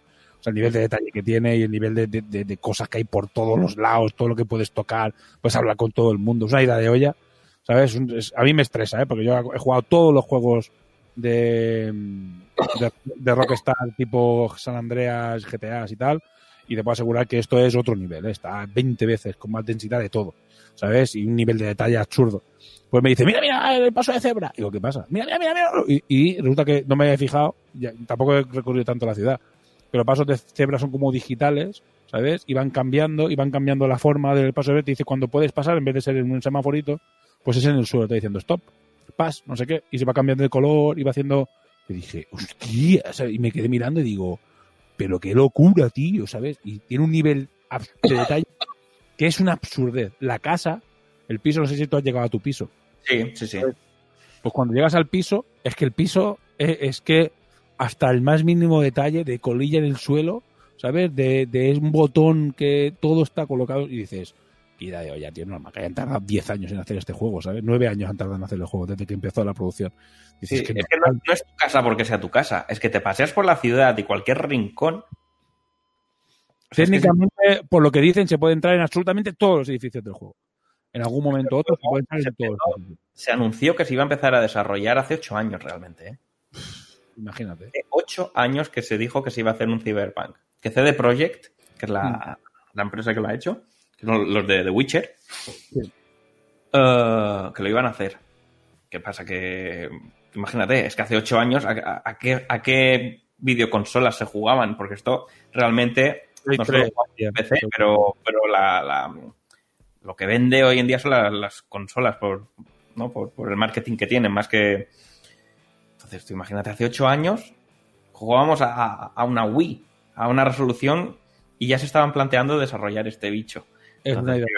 sea, el nivel de detalle que tiene y el nivel de cosas que hay por todos los lados, todo lo que puedes tocar, puedes hablar con todo el mundo. Es una ida de olla, ¿sabes? A mí me estresa, ¿eh? Porque yo he jugado todos los juegos de Rockstar tipo San Andreas, GTA y tal, y te puedo asegurar que esto es otro nivel, ¿eh? Está 20 veces con más densidad de todo, ¿sabes? Y un nivel de detalle absurdo. Pues me dice, mira, el paso de cebra. Y digo, ¿qué pasa? Mira. Y resulta que no me había fijado, tampoco he recorrido tanto la ciudad, pero los pasos de cebra son como digitales, ¿sabes? Y van cambiando la forma del paso de cebra. Te dice, cuando puedes pasar, en vez de ser en un semaforito, pues es en el suelo, te diciendo stop, pass, no sé qué, y se va cambiando de color y va haciendo... Y dije, hostia, ¿sabes? Y me quedé mirando y digo, pero qué locura, tío, ¿sabes? Y tiene un nivel de detalle que es una absurdez. La casa, el piso, no sé si tú has llegado a tu piso. Sí. Pues cuando llegas al piso, es que el piso es que hasta el más mínimo detalle de colilla en el suelo, ¿sabes? De un botón que todo está colocado y dices, ida de olla, tío, normal, que hayan tardado 10 años en hacer este juego, ¿sabes? 9 años han tardado en hacer el juego desde que empezó la producción. Dices, Sí, es que no es tu casa porque sea tu casa, es que te paseas por la ciudad y cualquier rincón. Técnicamente, por lo que dicen, se puede entrar en absolutamente todos los edificios del juego. En algún momento u otro se puede entrar en todos los edificios. Se anunció que se iba a empezar a desarrollar hace 8 años realmente, ¿eh? Imagínate. Hace 8 años que se dijo que se iba a hacer un Cyberpunk. Que CD Projekt, que es la empresa que lo ha hecho, que son los de The Witcher, que lo iban a hacer. ¿Qué pasa? Que imagínate, es que hace 8 años ¿a qué videoconsolas se jugaban? Porque esto realmente no solo en PC, pero lo que vende hoy en día son las consolas por el marketing que tienen, más que... Entonces, tú imagínate, hace 8 años jugábamos a una Wii, a una resolución, y ya se estaban planteando desarrollar este bicho. Es una idea.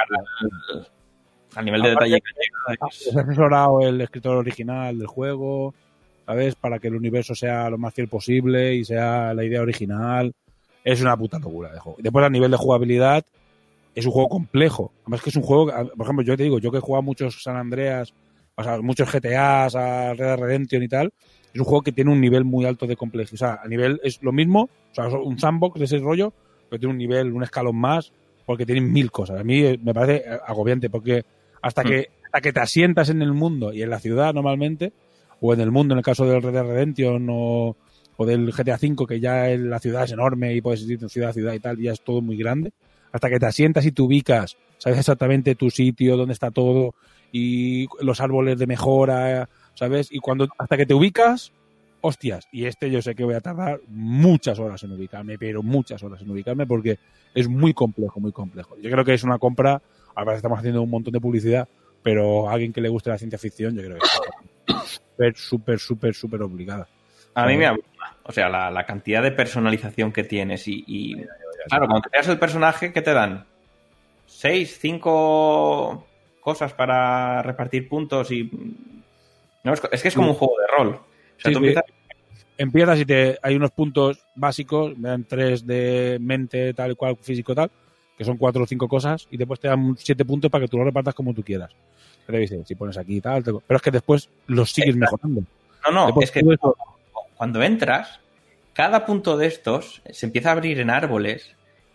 Al nivel de detalle que llega. Se ha asesorado el escritor original del juego, ¿sabes? Para que el universo sea lo más fiel posible y sea la idea original. Es una puta locura de juego. Después, a nivel de jugabilidad, es un juego complejo. Además que es un juego, por ejemplo, yo te digo, yo que he jugado muchos San Andreas, o sea, muchos GTAs, a Red Dead Redemption y tal, es un juego que tiene un nivel muy alto de complejidad. O sea, a nivel es lo mismo, o sea, un sandbox de ese rollo, pero tiene un nivel, un escalón más, porque tiene 1000 cosas. A mí me parece agobiante, porque hasta que te asientas en el mundo y en la ciudad normalmente, o en el mundo en el caso del Red Dead Redemption o del GTA V, que ya la ciudad es enorme y puedes ir de ciudad a ciudad y tal, y ya es todo muy grande, hasta que te asientas y te ubicas, sabes exactamente tu sitio, dónde está todo, y los árboles de mejora, ¿sabes? Y hasta que te ubicas, hostias, y yo sé que voy a tardar muchas horas en ubicarme, pero muchas horas en ubicarme, porque es muy complejo, muy complejo. Yo creo que es una compra, ahora estamos haciendo un montón de publicidad, pero a alguien que le guste la ciencia ficción, yo creo que es súper obligada. A mí me abruma. O sea, la cantidad de personalización que tienes y claro, cuando te creas el personaje, ¿qué te dan? 6, 5 cosas para repartir puntos y... No, es que es como un juego de rol. O sea, tú empiezas y hay unos puntos básicos, me dan 3 de mente, tal y cual, físico tal, que son 4 o 5 cosas, y después te dan 7 puntos para que tú lo repartas como tú quieras. Te dicen, si pones aquí tal, pero es que después los sigues mejorando. No, después, es que cuando entras, cada punto de estos se empieza a abrir en árboles.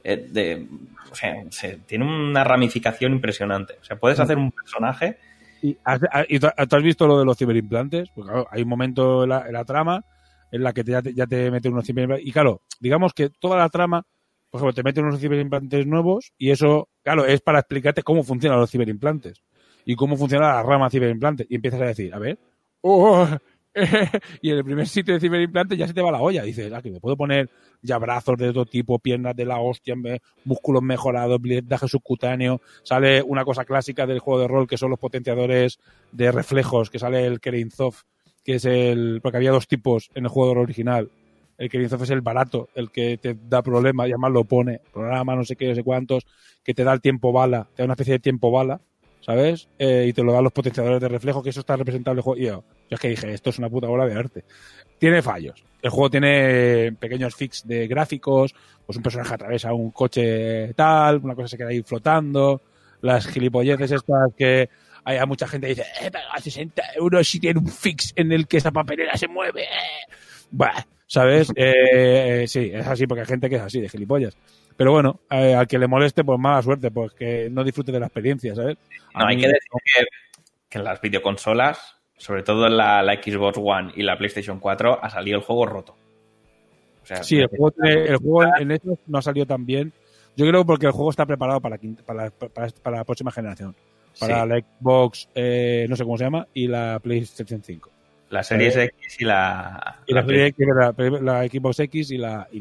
O sea, tiene una ramificación impresionante. O sea, puedes hacer un personaje. ¿Y tú has visto lo de los ciberimplantes? Pues claro, hay un momento en la trama en la que ya te meten unos ciberimplantes. Y claro, digamos que toda la trama, por ejemplo, te meten unos ciberimplantes nuevos y eso, claro, es para explicarte cómo funcionan los ciberimplantes y cómo funciona la rama ciberimplantes. Y empiezas a decir, a ver, y en el primer sitio de ciberimplantes ya se te va la olla. Dices, que me puedo poner ya brazos de todo tipo, piernas de la hostia, músculos mejorados, blindaje subcutáneo. Sale una cosa clásica del juego de rol que son los potenciadores de reflejos, que sale el Kerinzov, que es porque había 2 tipos en el juego de rol original. El Kerinzov es el barato, el que te da problemas, y además lo pone, programa no sé qué, no sé cuántos, que te da el tiempo bala, te da una especie de tiempo bala, ¿sabes? Y te lo dan los potenciadores de reflejo, que eso está representado en el juego. Y yo es que dije, esto es una puta obra de arte. Tiene fallos. El juego tiene pequeños fix de gráficos, pues un personaje atraviesa un coche tal, una cosa se queda ahí flotando, las gilipolleces estas que hay mucha gente que dice, paga 60 € si tiene un fix en el que esa papelera se mueve. Bah, ¿sabes? Sí, es así porque hay gente que es así, de gilipollas. Pero bueno, al que le moleste, pues mala suerte, pues que no disfrute de la experiencia, ¿sabes? No, hay que decir que en las videoconsolas, sobre todo en la Xbox One y la PlayStation 4, ha salido el juego roto. O sea, sí, el juego en eso no ha salido tan bien. Yo creo porque el juego está preparado para la próxima generación. Para la Xbox, no sé cómo se llama, y la PlayStation 5. La Series X y la Xbox X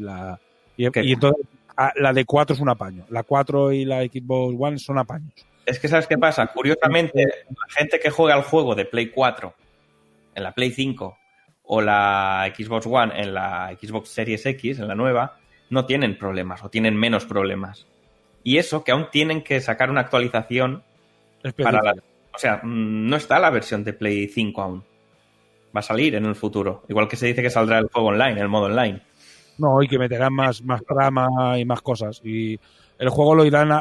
y entonces la de 4 es un apaño. La 4 y la Xbox One son apaños. Es que ¿sabes qué pasa? Curiosamente, la gente que juega al juego de Play 4 en la Play 5 o la Xbox One en la Xbox Series X, en la nueva, no tienen problemas o tienen menos problemas. Y eso que aún tienen que sacar una actualización para o sea, no está la versión de Play 5 aún. Va a salir en el futuro. Igual que se dice que saldrá el juego online, el modo online. No, y que meterán más trama y más cosas. Y el juego lo irán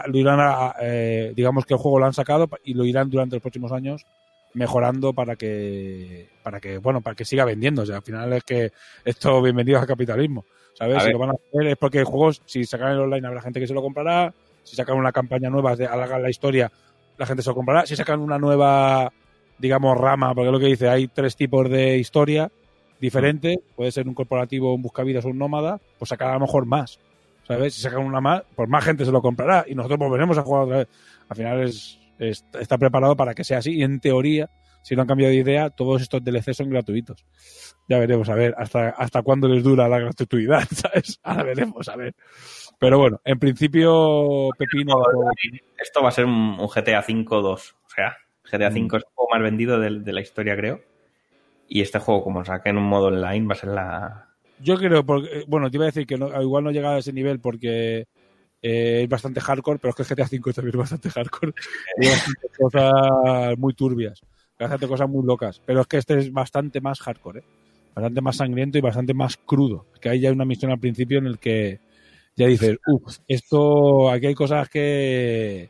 digamos que el juego lo han sacado y lo irán durante los próximos años mejorando para que siga vendiendo. O sea, al final es que esto, bienvenidos al capitalismo. ¿Sabes? Si lo van a hacer es porque el juego, si sacan el online habrá gente que se lo comprará. Si sacan una campaña nueva, alargan la historia, la gente se lo comprará. Si sacan una nueva, digamos, rama, porque es lo que dice, hay 3 tipos de historia diferentes, puede ser un corporativo, un buscavidas o un nómada, pues sacar a lo mejor más, ¿sabes? Si sacan una más, pues más gente se lo comprará y nosotros volveremos a jugar otra vez. Al final está preparado para que sea así y en teoría, si no han cambiado de idea, todos estos DLC son gratuitos. Ya veremos, a ver hasta cuándo les dura la gratuidad, ¿sabes? Ahora veremos, a ver. Pero bueno, en principio, Pepino... Esto va a ser un GTA V 2. O sea, GTA V es el juego más vendido de la historia, creo. Y este juego, como saquen un modo online, va a ser la... Yo creo, porque, bueno, te iba a decir que igual no llega a ese nivel porque es bastante hardcore, pero es que el GTA V también es bastante hardcore. Y bastante cosas muy turbias, bastante cosas muy locas. Pero es que este es bastante más hardcore, bastante más sangriento y bastante más crudo. Que hay ya una misión al principio en el que ya dices, aquí hay cosas que...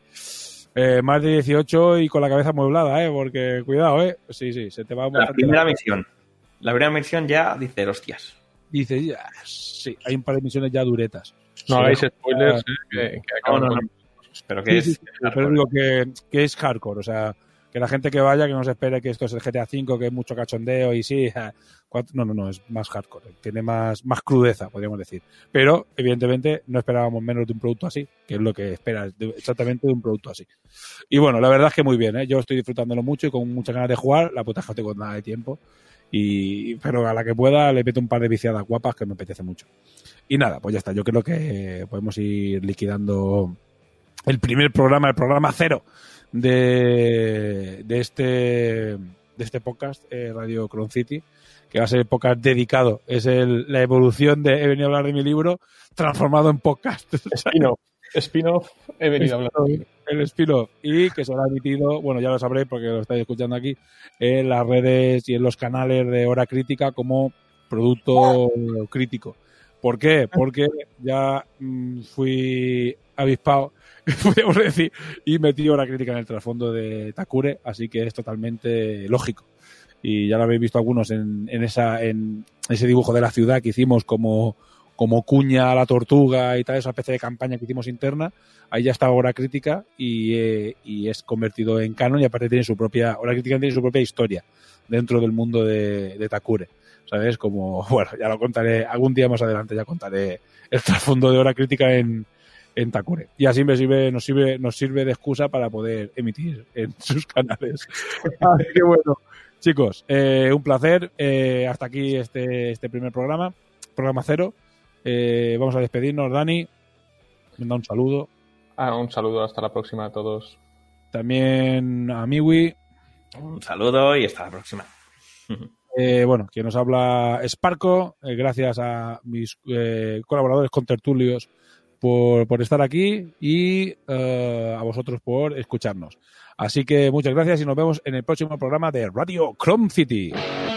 más de 18 y con la cabeza amueblada, porque cuidado, sí, se te va la primera misión ya dice, hostias. Dice, ya, sí, hay un par de misiones ya duretas. No hagáis spoilers, que acaban no. Pero que sí, pero digo que es hardcore, o sea, que la gente que vaya, que no se espere que esto es el GTA V, que es mucho cachondeo y sí, no, es más hardcore, tiene más crudeza, podríamos decir. Pero, evidentemente, no esperábamos menos de un producto así, que es lo que esperas exactamente de un producto así. Y bueno, la verdad es que muy bien, yo estoy disfrutándolo mucho y con muchas ganas de jugar, la puta es que no tengo nada de tiempo, pero a la que pueda le meto un par de viciadas guapas que me apetece mucho. Y nada, pues ya está, yo creo que podemos ir liquidando el programa 0 de este podcast, Radio Chrome City, que va a ser el podcast dedicado, es la evolución de he venido a hablar de mi libro transformado en podcast. Spin-off, he venido a hablar de mi libro. El spin-off, y que será emitido, bueno, ya lo sabréis porque lo estáis escuchando aquí, en las redes y en los canales de Hora Crítica como producto crítico. ¿Por qué? Porque ya fui avispado, podríamos decir, y metí Hora Crítica en el trasfondo de Takure, así que es totalmente lógico. Y ya lo habéis visto algunos en ese dibujo de la ciudad que hicimos como cuña a la tortuga y tal, esa especie de campaña que hicimos interna. Ahí ya está Hora Crítica y es convertido en canon y aparte Hora Crítica tiene su propia historia dentro del mundo de Takure. ¿Sabes? Como, bueno, ya lo contaré, algún día más adelante ya contaré el trasfondo de Hora Crítica en Takure. Y así nos sirve de excusa para poder emitir en sus canales. Así que bueno, chicos, un placer. Hasta aquí este primer programa 0. Vamos a despedirnos, Dani. Me da un saludo. Un saludo, hasta la próxima a todos. También a Miwi. Un saludo y hasta la próxima. Bueno, quien nos habla es Parco. Gracias a mis colaboradores contertulios por estar aquí y a vosotros por escucharnos. Así que muchas gracias y nos vemos en el próximo programa de Radio Chrome City.